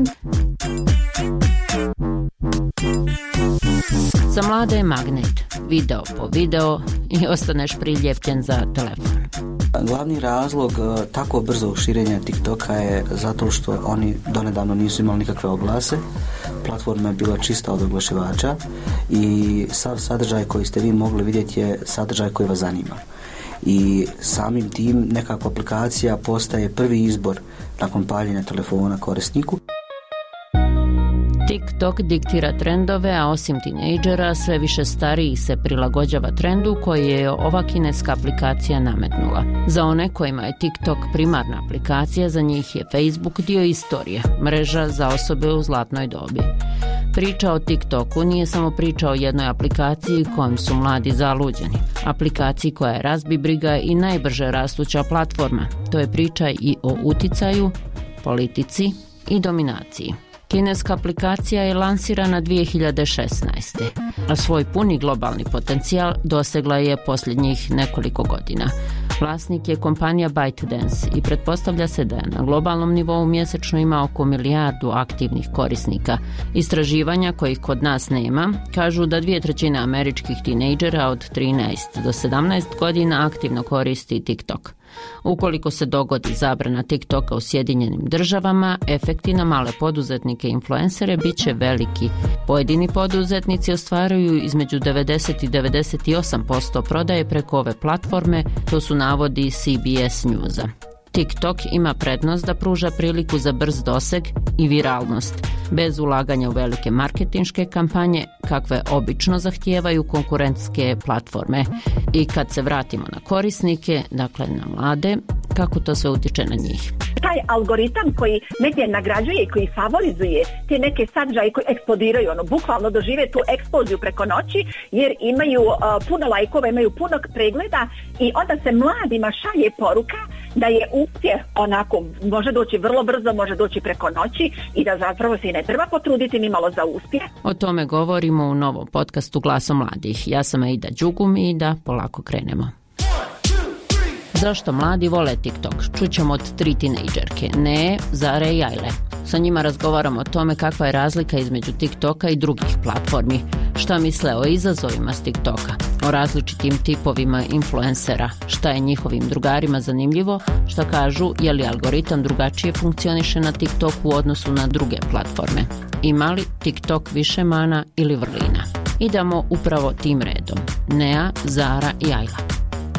Za mlade je magnet, video po video i ostaneš priljepljen za telefon. Glavni razlog tako brzo širenja TikToka je zato što oni donedavno nisu imali nikakve oglase. Platforma je bila čista od oglašivača i sav sadržaj koji ste vi mogli vidjeti je sadržaj koji vas zanima. I samim tim nekako aplikacija postaje prvi izbor nakon paljenja telefona korisniku. TikTok diktira trendove, a osim tinejdžera sve više stariji se prilagođava trendu koji je ova kineska aplikacija nametnula. Za one kojima je TikTok primarna aplikacija, za njih je Facebook dio istorije, mreža za osobe u zlatnoj dobi. Priča o TikToku nije samo priča o jednoj aplikaciji kojom su mladi zaluđeni. Aplikaciji koja je razbibriga i najbrže rastuća platforma. To je priča i o uticaju, politici i dominaciji. Kineska aplikacija je lansirana dvije hiljade šesnaeste. a svoj puni globalni potencijal dosegla je posljednjih nekoliko godina. Vlasnik je kompanija ByteDance i pretpostavlja se da je na globalnom nivou mjesečno ima oko milijardu aktivnih korisnika. Istraživanja kojih kod nas nema kažu da dvije trećine američkih tinejdžera od trinaest do sedamnaest godina aktivno koristi TikTok. Ukoliko se dogodi zabrana TikToka u Sjedinjenim državama, efekti na male poduzetnike i influencere bit će veliki. Pojedini poduzetnici ostvaruju između devedeset i devedeset osam posto prodaje preko ove platforme, to su navodi C B S Newsa. TikTok ima prednost da pruža priliku za brz doseg i viralnost, bez ulaganja u velike marketinške kampanje, kakve obično zahtijevaju konkurentske platforme. I kad se vratimo na korisnike, dakle na mlade, kako to sve utječe na njih? Taj algoritam koji negdje nagrađuje i koji favorizuje te neke sadržaje koji eksplodiraju, ono, bukvalno dožive tu eksploziju preko noći, jer imaju uh, puno lajkova, imaju puno pregleda i onda se mladima šalje poruka da je uspjeh onako, može doći vrlo brzo, može doći preko noći i da zapravo se i ne treba potruditi ni malo za uspjeh. O tome govorimo u novom podcastu Glasom mladih. Ja sam Aida Đugum i da polako krenemo. Zašto mladi vole TikTok? Čućemo od tri tinejdžerke, Ne, Zare i Ajle. Sa njima razgovaramo o tome kakva je razlika između TikToka i drugih platformi, šta misle o izazovima s TikToka, o različitim tipovima influencera, šta je njihovim drugarima zanimljivo, šta kažu je li algoritam drugačije funkcioniše na TikToku u odnosu na druge platforme. Ima li TikTok više mana ili vrlina? Idemo upravo tim redom. Nea, Zara i Ajla.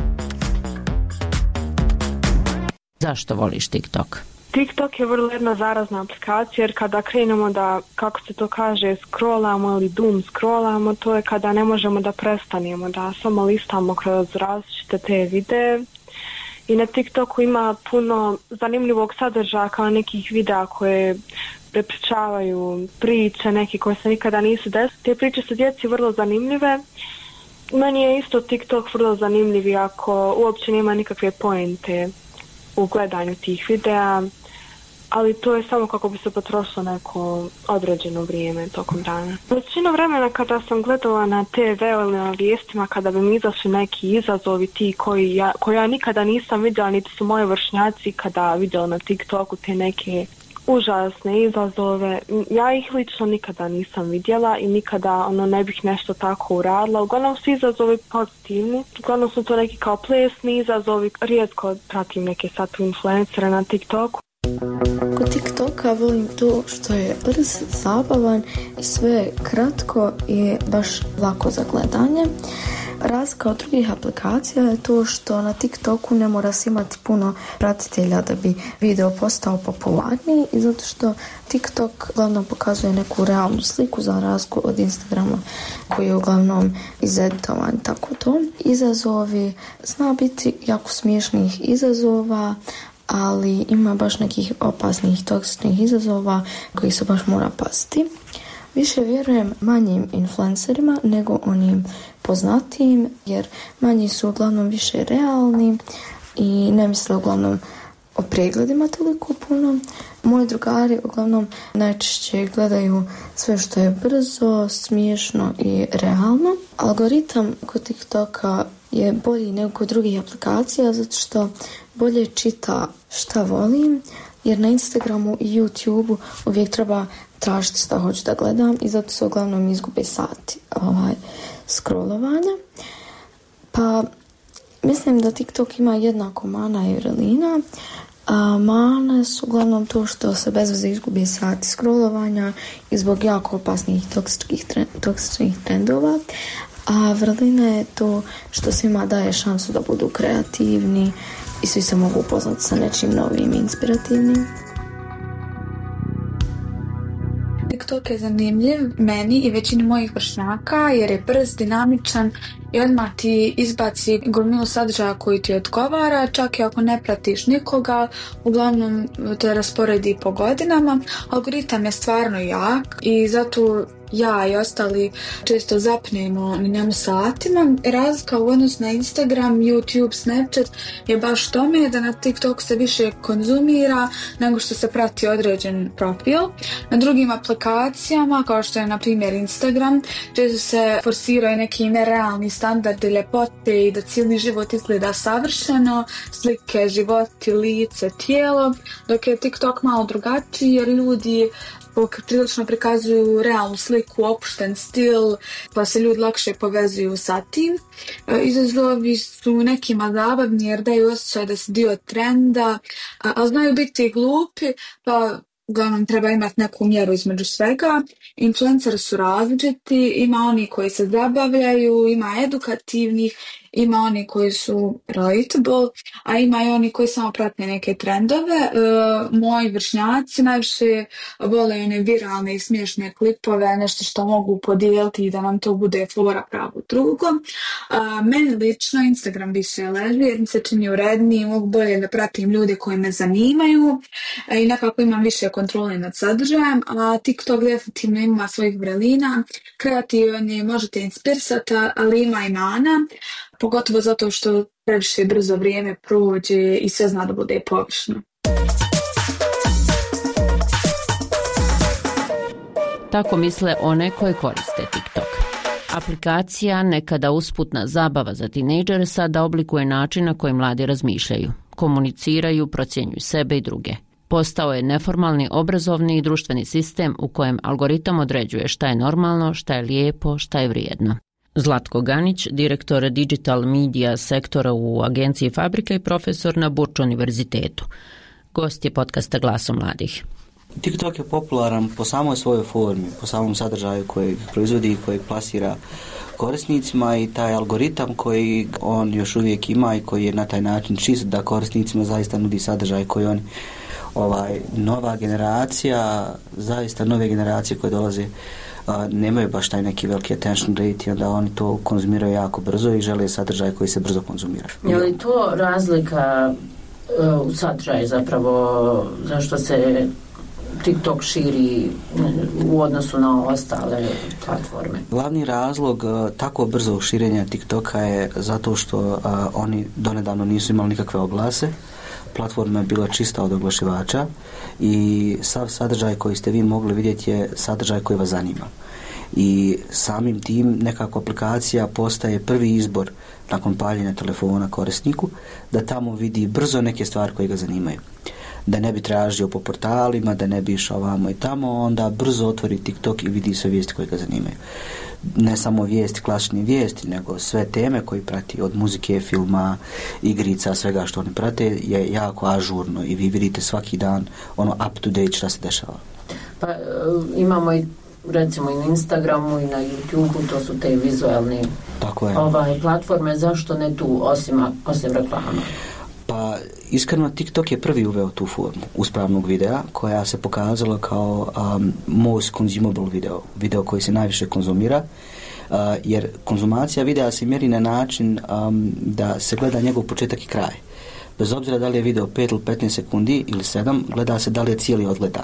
Zašto voliš TikTok? TikTok je vrlo jedna zarazna aplikacija jer kada krenemo da, kako se to kaže, scrollamo ili doom scrollamo, to je kada ne možemo da prestanemo, da samo listamo kroz različite te videe. I na TikToku ima puno zanimljivog sadržaja kao nekih videa koje prepričavaju priče, neke koje se nikada nisu desile. Te priče su djeci vrlo zanimljive. Meni je isto TikTok vrlo zanimljiv iako uopće nema nikakve poente u gledanju tih videa, ali to je samo kako bi se potrošilo neko određeno vrijeme tokom dana. Većinu vremena kada sam gledala na te ve ili na vijestima, kada bi mi izašli neki izazovi ti koji ja, koji ja nikada nisam vidjela, niti su moji vršnjaci kada vidjela na TikToku te neke užasne izazove, ja ih lično nikada nisam vidjela i nikada ono ne bih nešto tako uradila. Uglavnom su izazovi pozitivni, uglavnom su to neki kao plesni izazovi, rijetko pratim neke sad influencere na TikToku. Kod TikToka volim to što je brz, zabavan, sve kratko i baš lako za gledanje. Razlika od drugih aplikacija je to što na TikToku ne mora se imati puno pratitelja da bi video postao popularniji i zato što TikTok uglavnom pokazuje neku realnu sliku za razliku od Instagrama koji je uglavnom izeditovan. Tako to. Izazovi zna biti jako smiješnih izazova, ali ima baš nekih opasnih toksičnih izazova koji se baš mora paziti. Više vjerujem manjim influencerima nego onim poznatijim, jer manji su uglavnom više realni i ne misle uglavnom o pregledima toliko puno. Moji drugari uglavnom najčešće gledaju sve što je brzo, smiješno i realno. Algoritam kod TikToka je bolji nego kod drugih aplikacija zato što bolje čita šta volim, jer na Instagramu i YouTubeu uvijek treba tražiti šta hoću da gledam i zato se uglavnom izgube sati ovaj, scrollovanja. Pa mislim da TikTok ima jednako mana i vrlina. A mane su uglavnom to što se bez veze izgubi sati scrollovanja i zbog jako opasnih toksičnih, trend, toksičnih trendova. A vrlina je to što svima daje šansu da budu kreativni i svi se mogu upoznati sa nečim novim i inspirativnim. TikTok je zanimljiv meni i većini mojih vršnjaka jer je brz, dinamičan i odmah ti izbaci gomilu sadržaja koji ti odgovara, čak i ako ne pratiš nikoga, uglavnom te rasporedi po godinama. Algoritam je stvarno jak i zato ja i ostali često zapnemo na njemu satima. Razlika u odnosu na Instagram, YouTube, Snapchat je baš tome da na TikTok se više konzumira nego što se prati određen profil. Na drugim aplikacijama, kao što je na primjer Instagram, često se forsiraju neki nerealni standardi ljepote i da cijeli život izgleda savršeno, slike, životi, lice, tijelo, dok je TikTok malo drugačiji jer ljudi prilično prikazuju realnu sliku, opušten stil, pa se ljudi lakše povezuju sa tim. Izazovi su nekima zabavni jer daju osjećaj da se dio trenda, ali znaju biti glupi, pa uglavnom treba imati neku mjeru između svega. Influenceri su različiti, ima oni koji se zabavljaju, ima edukativnih, ima oni koji su relatable, a ima i oni koji samo prate neke trendove. E, moji vršnjaci najviše vole one viralne i smiješne klipove, nešto što mogu podijeliti i da nam to bude fora pravo drugom. E, meni lično Instagram više leži jer mi se čini uredniji, mogu bolje da pratim ljude koji me zanimaju e, i nekako imam više kontrole nad sadržajem, a TikTok definitivno ima svojih vrelina, kreativan je, možete inspirisati, ali ima i mana, pogotovo zato što previše brzo vrijeme prođe i sve zna da bude površno. Tako misle one koje koriste TikTok. Aplikacija, nekada usputna zabava za tinejdžere, sada oblikuje način na koji mladi razmišljaju, komuniciraju, procjenjuju sebe i druge. Postao je neformalni obrazovni i društveni sistem u kojem algoritam određuje šta je normalno, šta je lijepo, šta je vrijedno. Zlatko Ganić, direktor digital media sektora u agenciji Fabrika i profesor na Burč univerzitetu. Gost je podcasta Glasom mladih. TikTok je popularan po samoj svojoj formi, po samom sadržaju kojeg proizvodi i kojeg plasira korisnicima i taj algoritam koji on još uvijek ima i koji je na taj način čist da korisnicima zaista nudi sadržaj koji oni ovaj, nova generacija, zaista nove generacije koje dolaze a, nemaju baš taj neki veliki attention rate i onda oni to konzumiraju jako brzo i žele sadržaj koji se brzo konzumira. Je li to razlika uh, u sadržaju zapravo zašto se TikTok širi u odnosu na ostale platforme? Glavni razlog uh, tako brzo širenja TikToka je zato što uh, oni donedavno nisu imali nikakve oglase. Platforma je bila čista od oglašivača i sav sadržaj koji ste vi mogli vidjeti je sadržaj koji vas zanima. I samim tim nekako aplikacija postaje prvi izbor nakon paljenja telefona korisniku da tamo vidi brzo neke stvari koje ga zanimaju. Da ne bi tražio po portalima, da ne bi išao vamo i tamo, onda brzo otvori TikTok i vidi sve vijesti koje ga zanimaju. Ne samo vijesti, klasične vijesti, nego sve teme koje prati, od muzike, filma, igrica, svega što oni prate je jako ažurno i vi vidite svaki dan ono up to date šta se dešava. Pa imamo i recimo i na Instagramu i na YouTubeu, to su te vizualne Tako je. Ovaj, platforme, zašto ne tu osim, osim reklama? Pa iskreno TikTok je prvi uveo tu formu uspravnog videa koja se pokazala kao um, most consumable video, video koji se najviše konzumira, uh, jer konzumacija videa se mjeri na način um, da se gleda njegov početak i kraj. Bez obzira da li je video pet ili petnaest sekundi ili sedam, gleda se da li je cijeli odgledan.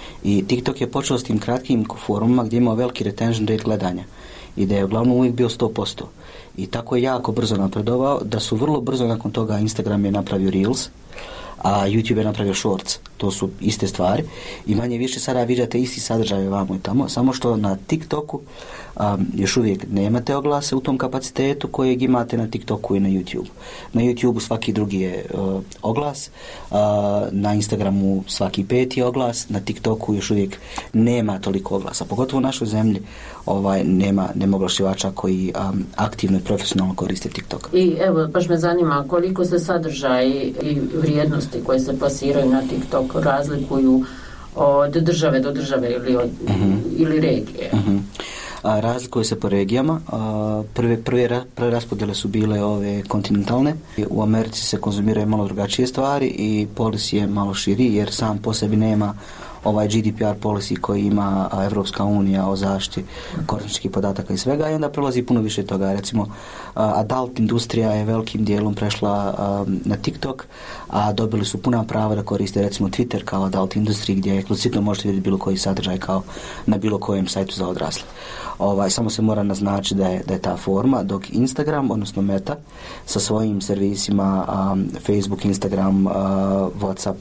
I TikTok je počeo s tim kratkim forumima gdje imao veliki retention rate gledanja i da je uglavnom uvijek bio sto posto. I tako je jako brzo napredovao da su vrlo brzo nakon toga Instagram je napravio Reels, a YouTube je napravio Shorts. To su iste stvari i manje više sada viđate isti sadržaj vamo i tamo, samo što na TikToku um, još uvijek nemate oglase u tom kapacitetu kojeg imate na TikToku i na YouTube. Na YouTube svaki drugi je uh, oglas, uh, na Instagramu svaki peti oglas, na TikToku još uvijek nema toliko oglasa, pogotovo u našoj zemlji ovaj, nema, nema oglašivača koji um, aktivno i profesionalno koriste TikTok. I evo, baš me zanima koliko se sadržaj i vrijednosti koje se plasiraju na TikTok razlikuju od države do države ili, od, uh-huh. ili regije. Uh-huh. A, razlikuju se po regijama. A, prve, prve, prve raspodjele su bile ove kontinentalne. U Americi se konzumiraju malo drugačije stvari i policy je malo širi jer sam po sebi nema ovaj G D P R policy koji ima Evropska unija o zaštiti korisničkih podataka i svega i onda prelazi puno više toga. Recimo, adult industrija je velikim dijelom prešla um, na TikTok, a dobili su puna prava da koriste recimo Twitter kao adult industriji gdje eksplicitno možete vidjeti bilo koji sadržaj kao na bilo kojem sajtu za odrasle. Ovaj, samo se mora naznačiti da je, da je ta forma, dok Instagram, odnosno Meta, sa svojim servisima um, Facebook, Instagram, uh, WhatsApp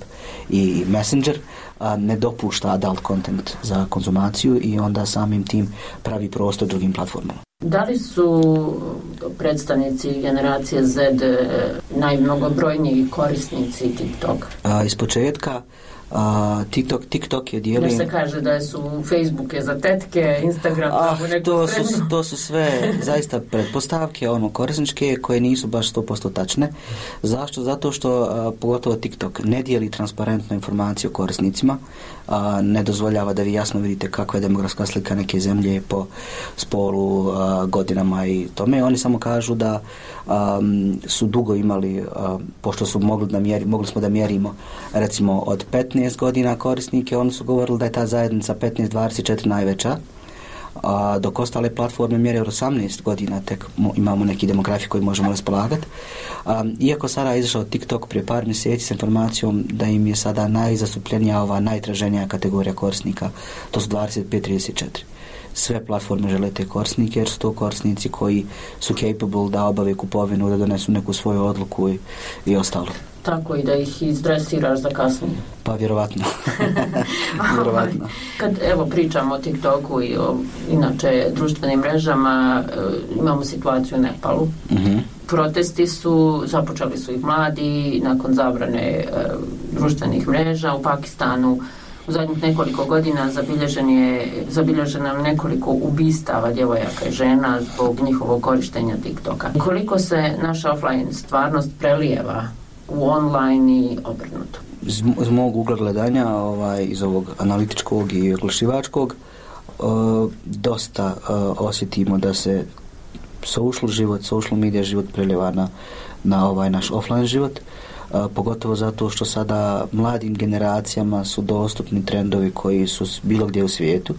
i Messenger uh, ne dopušta adult content za konzumaciju i onda samim tim pravi prostor drugim platformama. Da li su predstavnici generacije Z najmnogobrojniji korisnici TikTok? Uh, iz početka Uh, TikTok, TikTok je dijelio... Jer se kaže da su Facebook je za tetke, Instagram ah, za neku to srednju. su, to su sve zaista pretpostavke, ono, korisničke koje nisu baš sto posto tačne. Zašto? Zato što uh, pogotovo TikTok ne dijeli transparentnu informaciju o korisnicima, uh, ne dozvoljava da vi jasno vidite kakva je demografska slika neke zemlje po spolu, uh, godinama i tome. Oni samo kažu da um, su dugo imali, uh, pošto su mogli, da mjeri, mogli smo da mjerimo recimo od petnaest godina korisnike, oni su govorili da je ta zajednica petnaest dvadeset četiri najveća, a dok ostale platforme mjere od osamnaest godina tek imamo neki demografi koji možemo raspolagati. Iako sada je izašao TikTok prije par mjeseci s informacijom da im je sada najzastupljenija ova najtraženija kategorija korisnika, to su dvadeset pet trideset četiri. Sve platforme žele te korisnike jer su to korisnici koji su capable da obave kupovinu, da donesu neku svoju odluku i, i ostalo. Tako i da ih izdresiraš za kasnije. Pa vjerovatno. vjerovatno. Kad evo pričamo o TikToku i o inače društvenim mrežama, imamo situaciju u Nepalu. Uh-huh. Protesti su, započeli su ih mladi nakon zabrane e, društvenih mreža. U Pakistanu u zadnjih nekoliko godina zabilježen je, zabilježeno nekoliko ubistava djevojaka i žena zbog njihovog korištenja TikToka. Koliko se naša offline stvarnost prelijeva u online i obrnuto? Iz, iz mog ugla gledanja, ovaj, iz ovog analitičkog i oglašivačkog, uh, dosta uh, osjetimo da se social život, social media život prelijeva na, na ovaj naš offline život, uh, pogotovo zato što sada mladim generacijama su dostupni trendovi koji su bilo gdje u svijetu.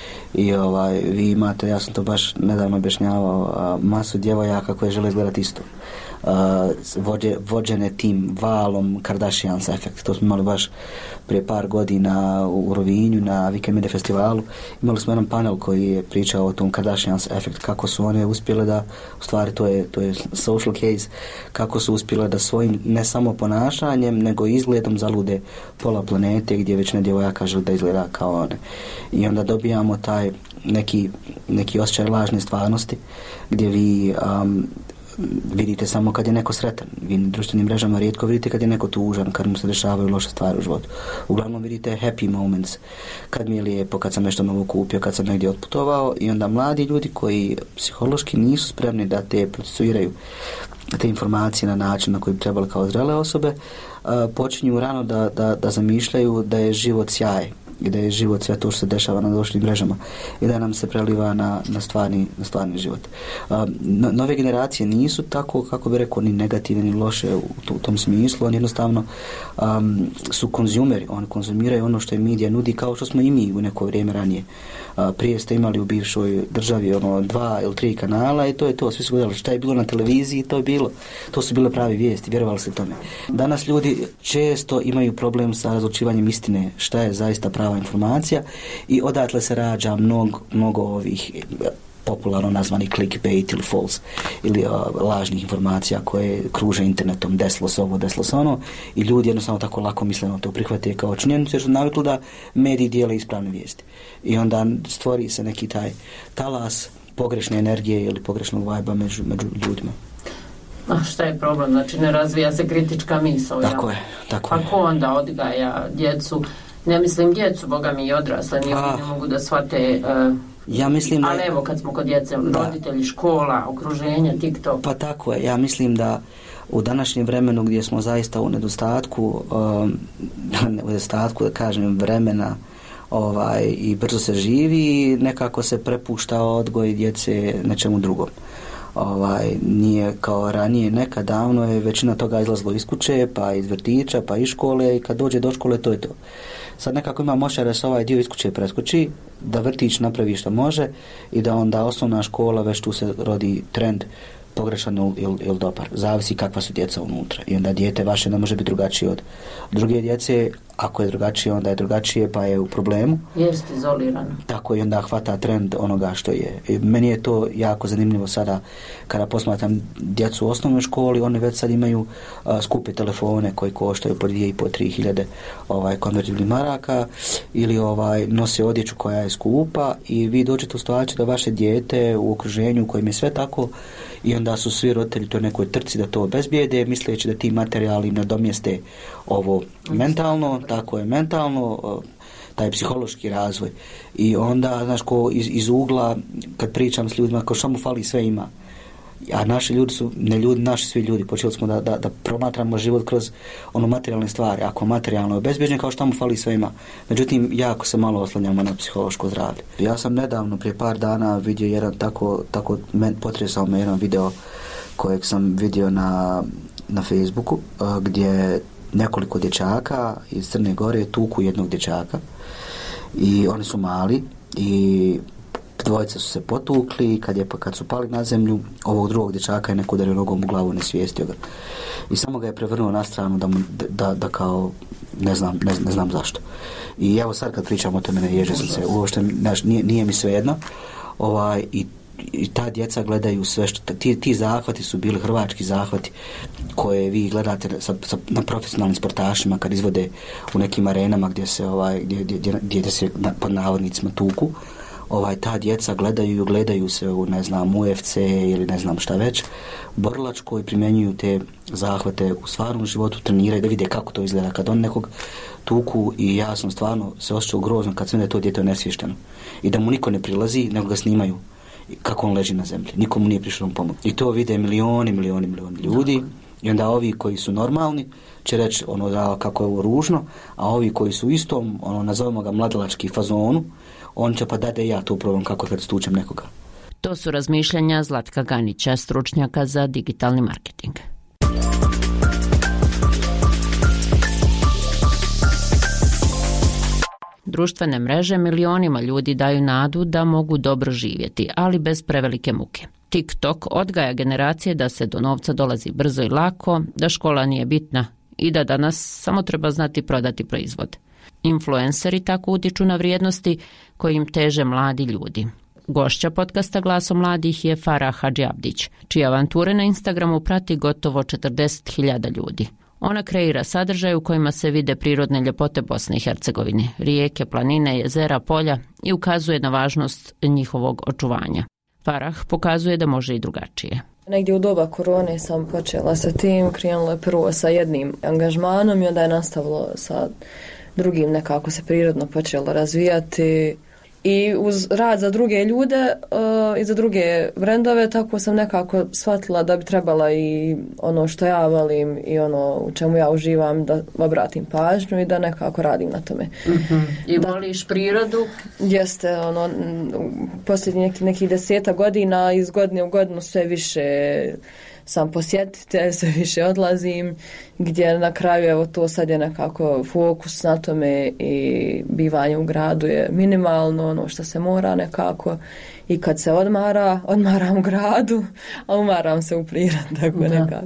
I ovaj, vi imate, ja sam to baš nedavno objašnjavao, masu djevojaka koje žele izgledati isto. Uh, vođe, vođene tim valom Kardashians efekt. To smo imali baš prije par godina u Rovinju na Weekend Media festivalu. Imali smo jedan panel koji je pričao o tom Kardashians efekt, kako su one uspjele da, u stvari to je, to je social case, kako su uspjele da svojim ne samo ponašanjem nego izgledom zalude pola planete gdje već ne djevojaka želi da izgleda kao one. I onda dobijamo taj neki, neki osjećaj lažne stvarnosti gdje vi um, vidite samo kad je neko sretan. Vi na društvenim mrežama rijetko vidite kad je neko tužan, kad mu se dešavaju loše stvari u životu. Uglavnom vidite happy moments, kad mi je lijepo, kad sam nešto novo kupio, kad sam negdje otputovao i onda mladi ljudi koji psihološki nisu spremni da te procesuiraju te informacije na način na koji bi trebali kao zrele osobe, počinju rano da, da, da zamišljaju da je život sjaj i da je život sve to što se dešava na društvenim mrežama i da nam se preliva na, na, stvarni, na stvarni život. Um, no, nove generacije nisu tako, kako bi rekao, ni negativne ni loše u, u tom smislu, oni jednostavno um, su konzumeri, oni konzumiraju ono što je medija nudi, kao što smo i mi u neko vrijeme ranije. Uh, prije ste imali u bivšoj državi ono, dva ili tri kanala i to je to, svi su gledali šta je bilo na televiziji, to je bilo, to su bile pravi vijesti, vjerovali se tome. Danas ljudi često imaju problem sa razlučivanjem istine, šta je zaista prava informacija i odatle se rađa mnogo, mnogo ovih popularno nazvani clickbait ili false ili uh, lažnih informacija koje kruže internetom, desilo se ovo, desilo se ono i ljudi jednostavno tako lako misleno to prihvate kao činjenicu jer su navikli da mediji dijele ispravne vijesti i onda stvori se neki taj talas pogrešne energije ili pogrešnog vajba među, među ljudima. A šta je problem? Znači ne razvija se kritička misao. Tako ja? je, tako je. A ko onda odgaja djecu? Ne mislim djecu, boga mi i odrasle, ni oni ne mogu da shvate... Uh, ja mislim da... Ali evo kad smo kod djece, da. roditelji, škola, okruženje, TikTok... Pa tako je, ja mislim da u današnjem vremenu gdje smo zaista u nedostatku, um, u nedostatku, da kažem, vremena ovaj, i brzo se živi, nekako se prepušta odgoj djece nečemu drugom. Ovaj, nije kao ranije, nekad davno je većina toga izlazilo iz kuće, pa iz vrtića, pa iz škole i kad dođe do škole to je to. Sad nekako ima moća da se ovaj dio iz kuće preskoči, da vrtić napravi što može i da onda osnovna škola već tu se rodi trend pogrešan ili, ili dobar. Zavisi kakva su djeca unutra. I onda dijete vaše ne može biti drugačije od druge djece. Ako je drugačije, onda je drugačije pa je u problemu. Jest izolirano. Tako i onda hvata trend onoga što je. I meni je to jako zanimljivo sada kada posmatram djecu u osnovnoj školi, oni već sad imaju a, skupe telefone koji koštaju po dvije i po tri hiljade ovaj, konvertibilnih maraka ili ovaj, nose odjeću koja je skupa i vi dođete u situaciju da vaše dijete u okruženju u kojem je sve tako i onda su svi roditelji to nekoj trci da to obezbijede, misleći da ti materijali nadomjeste ovo mentalno, tako je mentalno, taj psihološki razvoj. I onda, znaš, ko iz, iz ugla, kad pričam s ljudima, kao što mu fali, sve ima. A naši ljudi su, ne ljudi, naši svi ljudi, počeli smo da, da, da promatramo život kroz ono materijalne stvari. Ako materijalno je obezbježen, kao što mu fali, sve ima. Međutim, jako se malo oslanjamo na psihološko zdravlje. Ja sam nedavno, prije par dana, vidio jedan tako, tako men, potresao me jedan video kojeg sam vidio na, na Facebooku, gdje nekoliko dječaka iz Crne Gore tuku jednog dječaka i oni su mali i dvojice su se potukli i kad, je, kad su pali na zemlju ovog drugog dječaka je neko udario nogom u glavu, nesvijestio ga i samo ga je prevrnuo na stranu da, mu, da, da kao ne znam, ne, ne znam zašto i evo sad kad pričam o tome ne ježe sam se uopšte, znaš, nije, nije mi svejedno ovaj, i i ta djeca gledaju sve što ti, ti zahvati su bili hrvački zahvati koje vi gledate sa, sa, na profesionalnim sportašima kad izvode u nekim arenama gdje se ovaj gdje, gdje, gdje se na, pod navodnicima tuku, ovaj ta djeca gledaju gledaju se u ne znam U F C ili ne znam šta već borilačko i primjenjuju te zahvate u stvarnom životu, treniraju da vide kako to izgleda kad on nekog tuku i ja sam stvarno se osjećao grozno kad sam da je to dijete nesvješteno i da mu niko ne prilazi nego ga snimaju kako on leži na zemlji. Nikomu nije prišlo mu pomoć. I to vide milioni, milioni, milioni ljudi. I onda ovi koji su normalni će reći ono da kako je ovo ružno, a ovi koji su istom, ono nazovemo ga mladalački fazonu, on će pa da da ja to probam kako kad stučem nekoga. To su razmišljanja Zlatka Ganića, stručnjaka za digitalni marketing. Društvene mreže milionima ljudi daju nadu da mogu dobro živjeti, ali bez prevelike muke. TikTok odgaja generacije da se do novca dolazi brzo i lako, da škola nije bitna i da danas samo treba znati prodati proizvod. Influenceri tako utiču na vrijednosti kojim teže mladi ljudi. Gošća podcasta Glasom mladih je Farah Hadžiabdić, čije avanture na Instagramu prati gotovo četrdeset hiljada ljudi. Ona kreira sadržaj u kojima se vide prirodne ljepote Bosne i Hercegovine, rijeke, planine, jezera, polja i ukazuje na važnost njihovog očuvanja. Farah pokazuje da može i drugačije. Negdje u doba korone sam počela sa tim, krenulo je prvo sa jednim angažmanom i onda je nastavilo sa drugim, nekako se prirodno počelo razvijati. I uz rad za druge ljude uh, i za druge brendove, tako sam nekako shvatila da bi trebala i ono što ja volim i ono u čemu ja uživam da obratim pažnju i da nekako radim na tome. Mm-hmm. I da, voliš prirodu? Jeste, ono, posljednjih neki, neki deseta godina iz godine u godinu sve više sam posjetitelj, sve više odlazim, gdje na kraju evo to sad je nekako fokus na tome i bivanje u gradu je minimalno, ono što se mora nekako i kad se odmara, odmaram u gradu, a umaram se u prirodi, tako da. Nekako.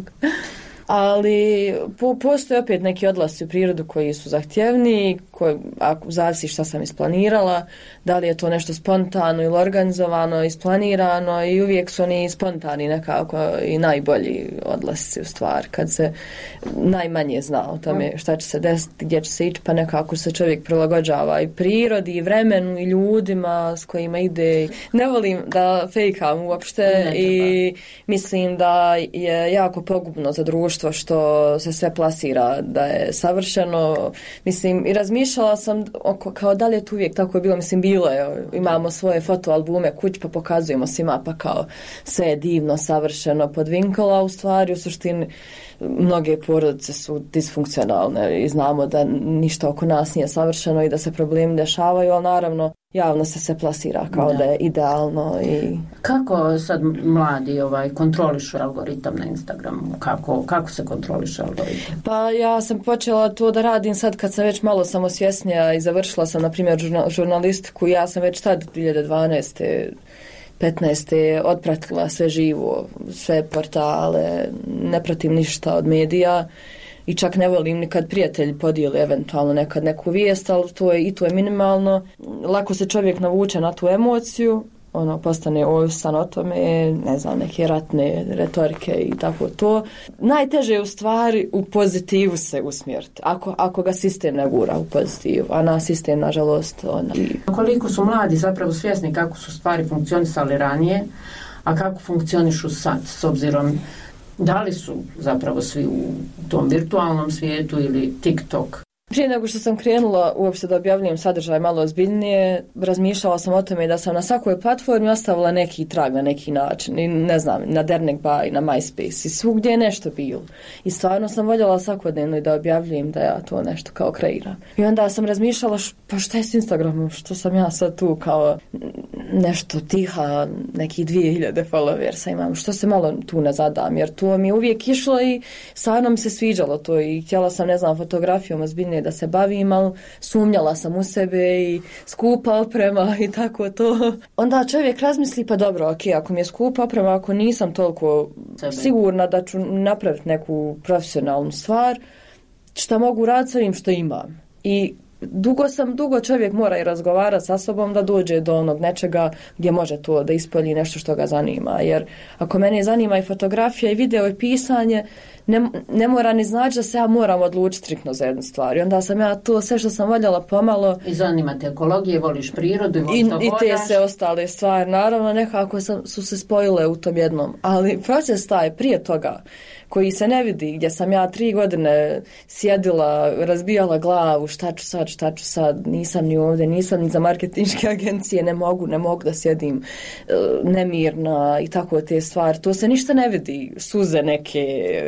Ali po, postoje opet neki odlasci u prirodu koji su zahtjevni, koji, ako zavisi šta sam isplanirala, da li je to nešto spontano ili organizovano, isplanirano i uvijek su oni spontani nekako i najbolji odlasci u stvari, kad se najmanje zna o tome šta će se desiti, gdje će se ići, pa nekako se čovjek prilagođava i prirodi i vremenu i ljudima s kojima ide. Ne volim da fejkam uopšte i mislim da je jako pogubno za društvo što se sve plasira da je savršeno. Mislim, i razmišljala sam oko, kao da li je to uvijek tako je bilo. Mislim, bilo je. Imamo svoje fotoalbume kuć pa pokazujemo svima pa kao sve je divno, savršeno podvinkala u stvari. U suštini mnoge porodice su disfunkcionalne i znamo da ništa oko nas nije savršeno i da se problemi dešavaju, ali naravno javno se se plasira kao da, da je idealno. I kako sad mladi ovaj kontrolišu algoritam na Instagramu? Kako, kako se kontroliše algoritam? Pa ja sam počela to da radim sad kad sam već malo samosvjesnija i završila sam na primjer žurnalistiku. Ja sam već tad dvije hiljade dvanaeste petnaeste otpratila sve živo, sve portale, ne pratim ništa od medija i čak ne volim ni kad prijatelji podijeli eventualno nekad neku vijest, ali to je, i to je minimalno. Lako se čovjek navuče na tu emociju, ono, postane ovisan o tome, ne znam, neke ratne retorike i tako to. Najteže je u stvari u pozitivu se usmjeriti, ako, ako ga sistem ne gura u pozitivu, a na sistem, nažalost, ona. Koliko su mladi zapravo svjesni kako su stvari funkcionisali ranije, a kako funkcionišu sad, s obzirom da li su zapravo svi u tom virtualnom svijetu ili TikTok? Prije nego što sam krenula uopšte da objavljujem sadržaj malo ozbiljnije, razmišljala sam o tome da sam na svakoj platformi ostavila neki trag na neki način. I ne znam, na Dernekbaj, na MySpace i svugdje je nešto bilo. I stvarno sam voljela svakodnevno da objavljujem da ja to nešto kao kreiram. I onda sam razmišljala, š, pa šta je s Instagramom, što sam ja sad tu kao nešto tiha, neki dvije hiljade followersa imam, što se malo tu ne zadam, jer to mi je uvijek išlo i stvarno mi se sviđalo to i htjela sam, ne znam, fotografijom ozbiljnije da se bavim, ali sumnjala sam u sebe i skupa oprema i tako to. Onda čovjek razmisli, pa dobro, ok, ako mi je skupa oprema, ako nisam toliko sebe sigurna da ću napraviti neku profesionalnu stvar, šta mogu raditi s ovim što imam. I dugo sam, dugo čovjek mora i razgovarati sa sobom da dođe do onog nečega gdje može to da ispolji nešto što ga zanima. Jer ako mene zanima i fotografija i video i pisanje, ne, ne mora ni znači da se ja moram odlučiti striktno za jednu stvar. I onda sam ja to sve što sam voljela pomalo. I zanima te ekologije, voliš prirodu i voliš I, da i te hodaš. se ostale stvari. Naravno nekako sam, su se spojile u tom jednom. Ali proces taj prije toga koji se ne vidi, gdje sam ja tri godine sjedila, razbijala glavu, šta ću sad, šta ću sad, nisam ni ovdje, nisam ni za marketinške agencije, ne mogu, ne mogu da sjedim uh, nemirna i tako te stvari. To se ništa ne vidi, suze neke,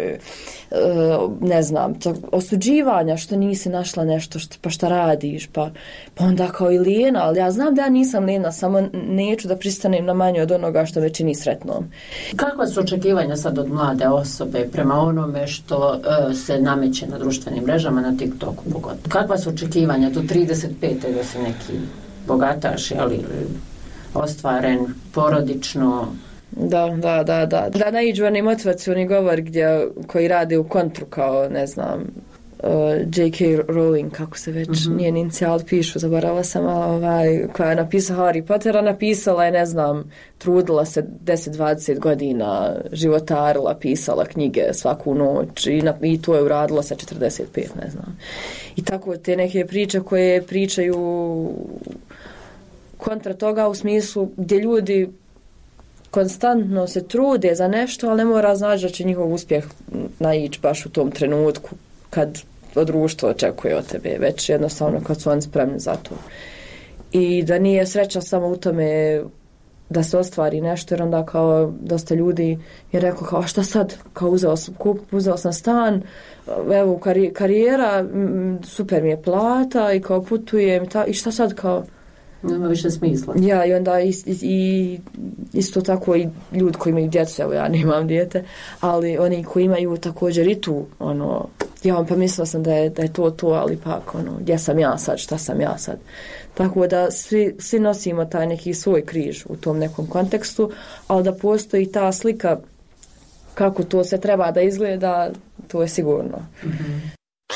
uh, ne znam, to, osuđivanja što nisi našla nešto, što, pa šta radiš, pa, pa onda kao i lijena, ali ja znam da ja nisam lijena, samo neću da pristanem na manje od onoga što već i ni sretnom. Kakva su očekivanja sad od mlade osobe prema onome što uh, se nameće na društvenim mrežama, na TikToku pogotovo? Kakva su očekivanja do trideset pete da se neki bogataš, ali ostvaren, porodično? Da, da, da, da. Da naiđu oni motivacioni govor gdje, koji rade u kontru kao, ne znam, uh, J K Rowling, kako se već mm-hmm. njen inicijal pišu, zaboravila sam, ovaj, koja je napisala Harry Pottera, napisala je, ne znam, trudila se deset dvadeset godina, životarila, pisala knjige svaku noć i, na, i to je uradila sa četrdeset pet, ne znam. I tako te neke priče koje pričaju kontra toga u smislu gdje ljudi konstantno se trude za nešto, ali ne mora znači da će njihov uspjeh naići baš u tom trenutku kad društvo očekuje od tebe, već jednostavno kad su oni spremni za to. i da nije sreća samo u tome da se ostvari nešto, jer onda kao dosta ljudi je rekao kao šta sad, kao uzeo sam kup, uzeo sam stan, evo kari, karijera, super mi je plata i kao putujem i, ta, i šta sad kao nema više smisla. Ja, i onda i, i, isto tako i ljudi koji imaju djecu, evo ja nemam dijete, ali oni koji imaju također i tu, ono, ja pa mislila sam da je, da je to to, ali pak, ono, gdje sam ja sad, šta sam ja sad. Tako da svi, svi nosimo taj neki svoj križ u tom nekom kontekstu, ali da postoji ta slika kako to se treba da izgleda, to je sigurno. Mm-hmm.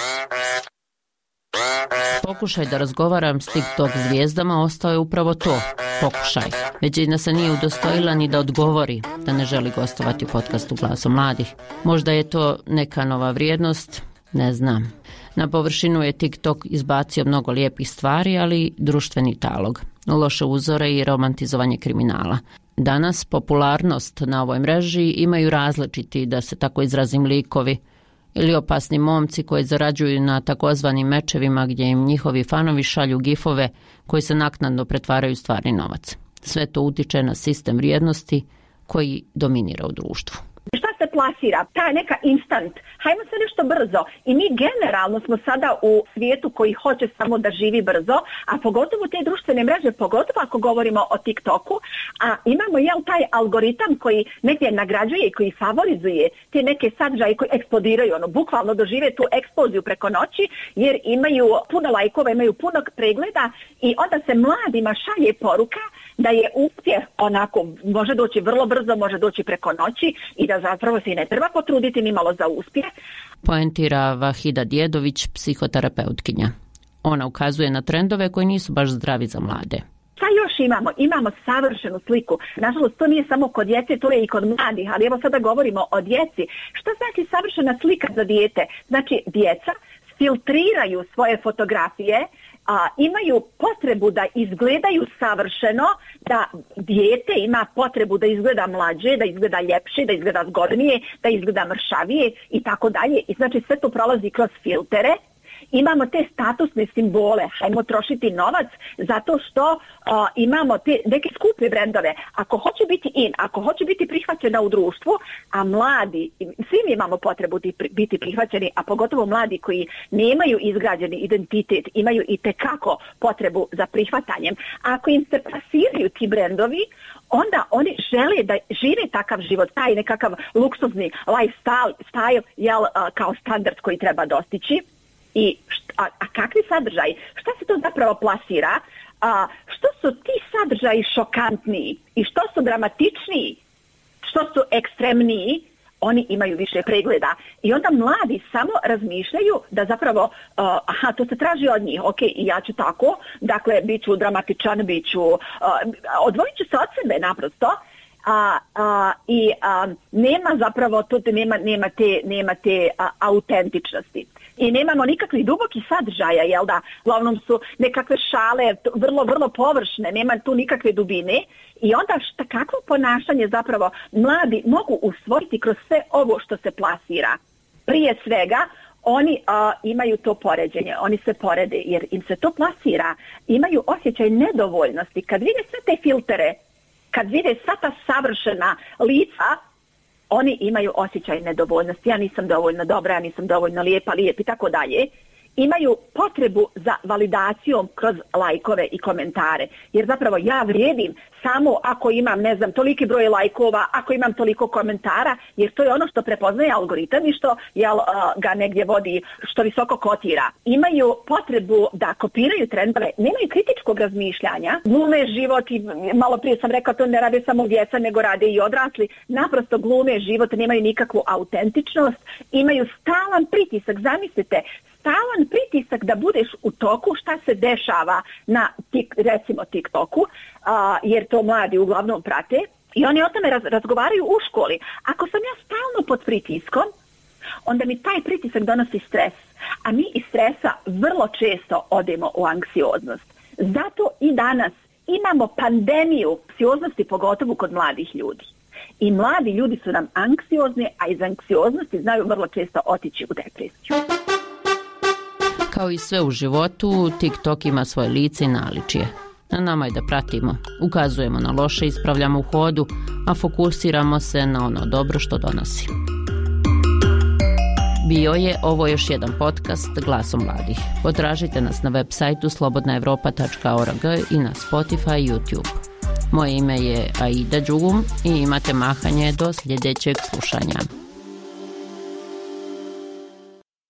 Pokušaj da razgovaram s TikTok zvijezdama ostao je upravo to, pokušaj. Većina se nije udostojila ni da odgovori da ne želi gostovati u podcastu Glasom mladih. Možda je to neka nova vrijednost, ne znam. Na površinu je TikTok izbacio mnogo lijepih stvari, ali društveni talog, loše uzore i romantizovanje kriminala. Danas popularnost na ovoj mreži imaju različiti, da se tako izrazim, likovi ili opasni momci koji zarađuju na takozvanim mečevima gdje im njihovi fanovi šalju gifove koji se naknadno pretvaraju u stvarni novac. Sve to utiče na sistem vrijednosti koji dominira u društvu. Šta se plasira? Ta je neka instant. Hajmo se nešto brzo. I mi generalno smo sada u svijetu koji hoće samo da živi brzo, a pogotovo te društvene mreže, pogotovo ako govorimo o TikToku, a imamo jel taj algoritam koji negdje nagrađuje i koji favorizuje te neke sadržaje koji eksplodiraju, ono, bukvalno dožive tu eksploziju preko noći, jer imaju puno lajkova, imaju puno pregleda i onda se mladima šalje poruka da je uspjeh onako, može doći vrlo brzo, može doći preko noći i da zapravo se i ne treba potruditi ni malo za uspjeh. Poentira Vahida Djedović, psihoterapeutkinja. Ona ukazuje na trendove koji nisu baš zdravi za mlade. Šta još imamo? Imamo savršenu sliku. Nažalost, to nije samo kod djece, to je i kod mladih, ali evo sada govorimo o djeci. Što znači savršena slika za dijete? Znači, djeca filtriraju svoje fotografije, a, imaju potrebu da izgledaju savršeno, da dijete ima potrebu da izgleda mlađe, da izgleda ljepše, da izgleda zgodnije, da izgleda mršavije i tako dalje. I znači sve to prolazi kroz filtere. Imamo te statusne simbole, hajmo trošiti novac zato što uh, imamo te neke skupe brendove. Ako hoće biti in, ako hoće biti prihvaćena u društvu, a mladi, svi mi imamo potrebu biti prihvaćeni, a pogotovo mladi koji nemaju izgrađeni identitet, imaju i tekako potrebu za prihvatanjem. Ako im se plasiraju ti brendovi, onda oni žele da žive takav život, taj nekakav luksuzni lifestyle, style, jel, uh, kao standard koji treba dostići. I šta, a, a kakvi sadržaji? Šta se to zapravo plasira? A, što su ti sadržaji šokantniji i što su dramatičniji, što su ekstremniji, oni imaju više pregleda. I onda mladi samo razmišljaju da zapravo, uh, aha, to se traži od njih, ok, i ja ću tako, dakle, bit ću dramatičan, bit ću, uh, odvojit ću se od sebe naprosto, a, a, i a, nema zapravo, to nema, nema te, nema te a, autentičnosti. I nemamo nikakvih dubokih sadržaja, jel da? Uglavnom su nekakve šale vrlo, vrlo površne, nema tu nikakve dubine. I onda šta, kakvo ponašanje zapravo mladi mogu usvojiti kroz sve ovo što se plasira? Prije svega, oni a, imaju to poređenje, oni se porede jer im se to plasira. Imaju osjećaj nedovoljnosti. Kad vide sve te filtere, kad vide sva ta savršena lica, oni imaju osjećaj nedovoljnosti. Ja nisam dovoljno dobra, ja nisam dovoljno lijepa, lijep i tako dalje. Imaju potrebu za validacijom kroz lajkove i komentare. Jer zapravo ja vrijedim samo ako imam, ne znam, toliki broj lajkova, ako imam toliko komentara, jer to je ono što prepoznaje algoritam i što jel, uh, ga negdje vodi, što visoko kotira. Imaju potrebu da kopiraju trendove, nemaju kritičkog razmišljanja, glume život i malo prije sam rekao to ne rade samo djeca, nego rade i odrasli, naprosto glume život, nemaju nikakvu autentičnost, imaju stalan pritisak, zamislite, stalan pritisak da budeš u toku šta se dešava na tik, recimo TikToku, a, jer to mladi uglavnom prate i oni o tome raz, razgovaraju u školi. Ako sam ja stalno pod pritiskom, onda mi taj pritisak donosi stres, a mi iz stresa vrlo često odemo u anksioznost. Zato i danas imamo pandemiju anksioznosti, pogotovo kod mladih ljudi. I mladi ljudi su nam anksiozni, a iz anksioznosti znaju vrlo često otići u depresiju. Kao i sve u životu, TikTok ima svoje lice i naličje. Na nama je da pratimo, ukazujemo na loše, ispravljamo u hodu, a fokusiramo se na ono dobro što donosi. Bio je ovo još jedan podcast Glasom mladih. Potražite nas na web sajtu slobodna evropa tačka org i na Spotify i YouTube. Moje ime je Aida Đugum i imate mahanje do sljedećeg slušanja.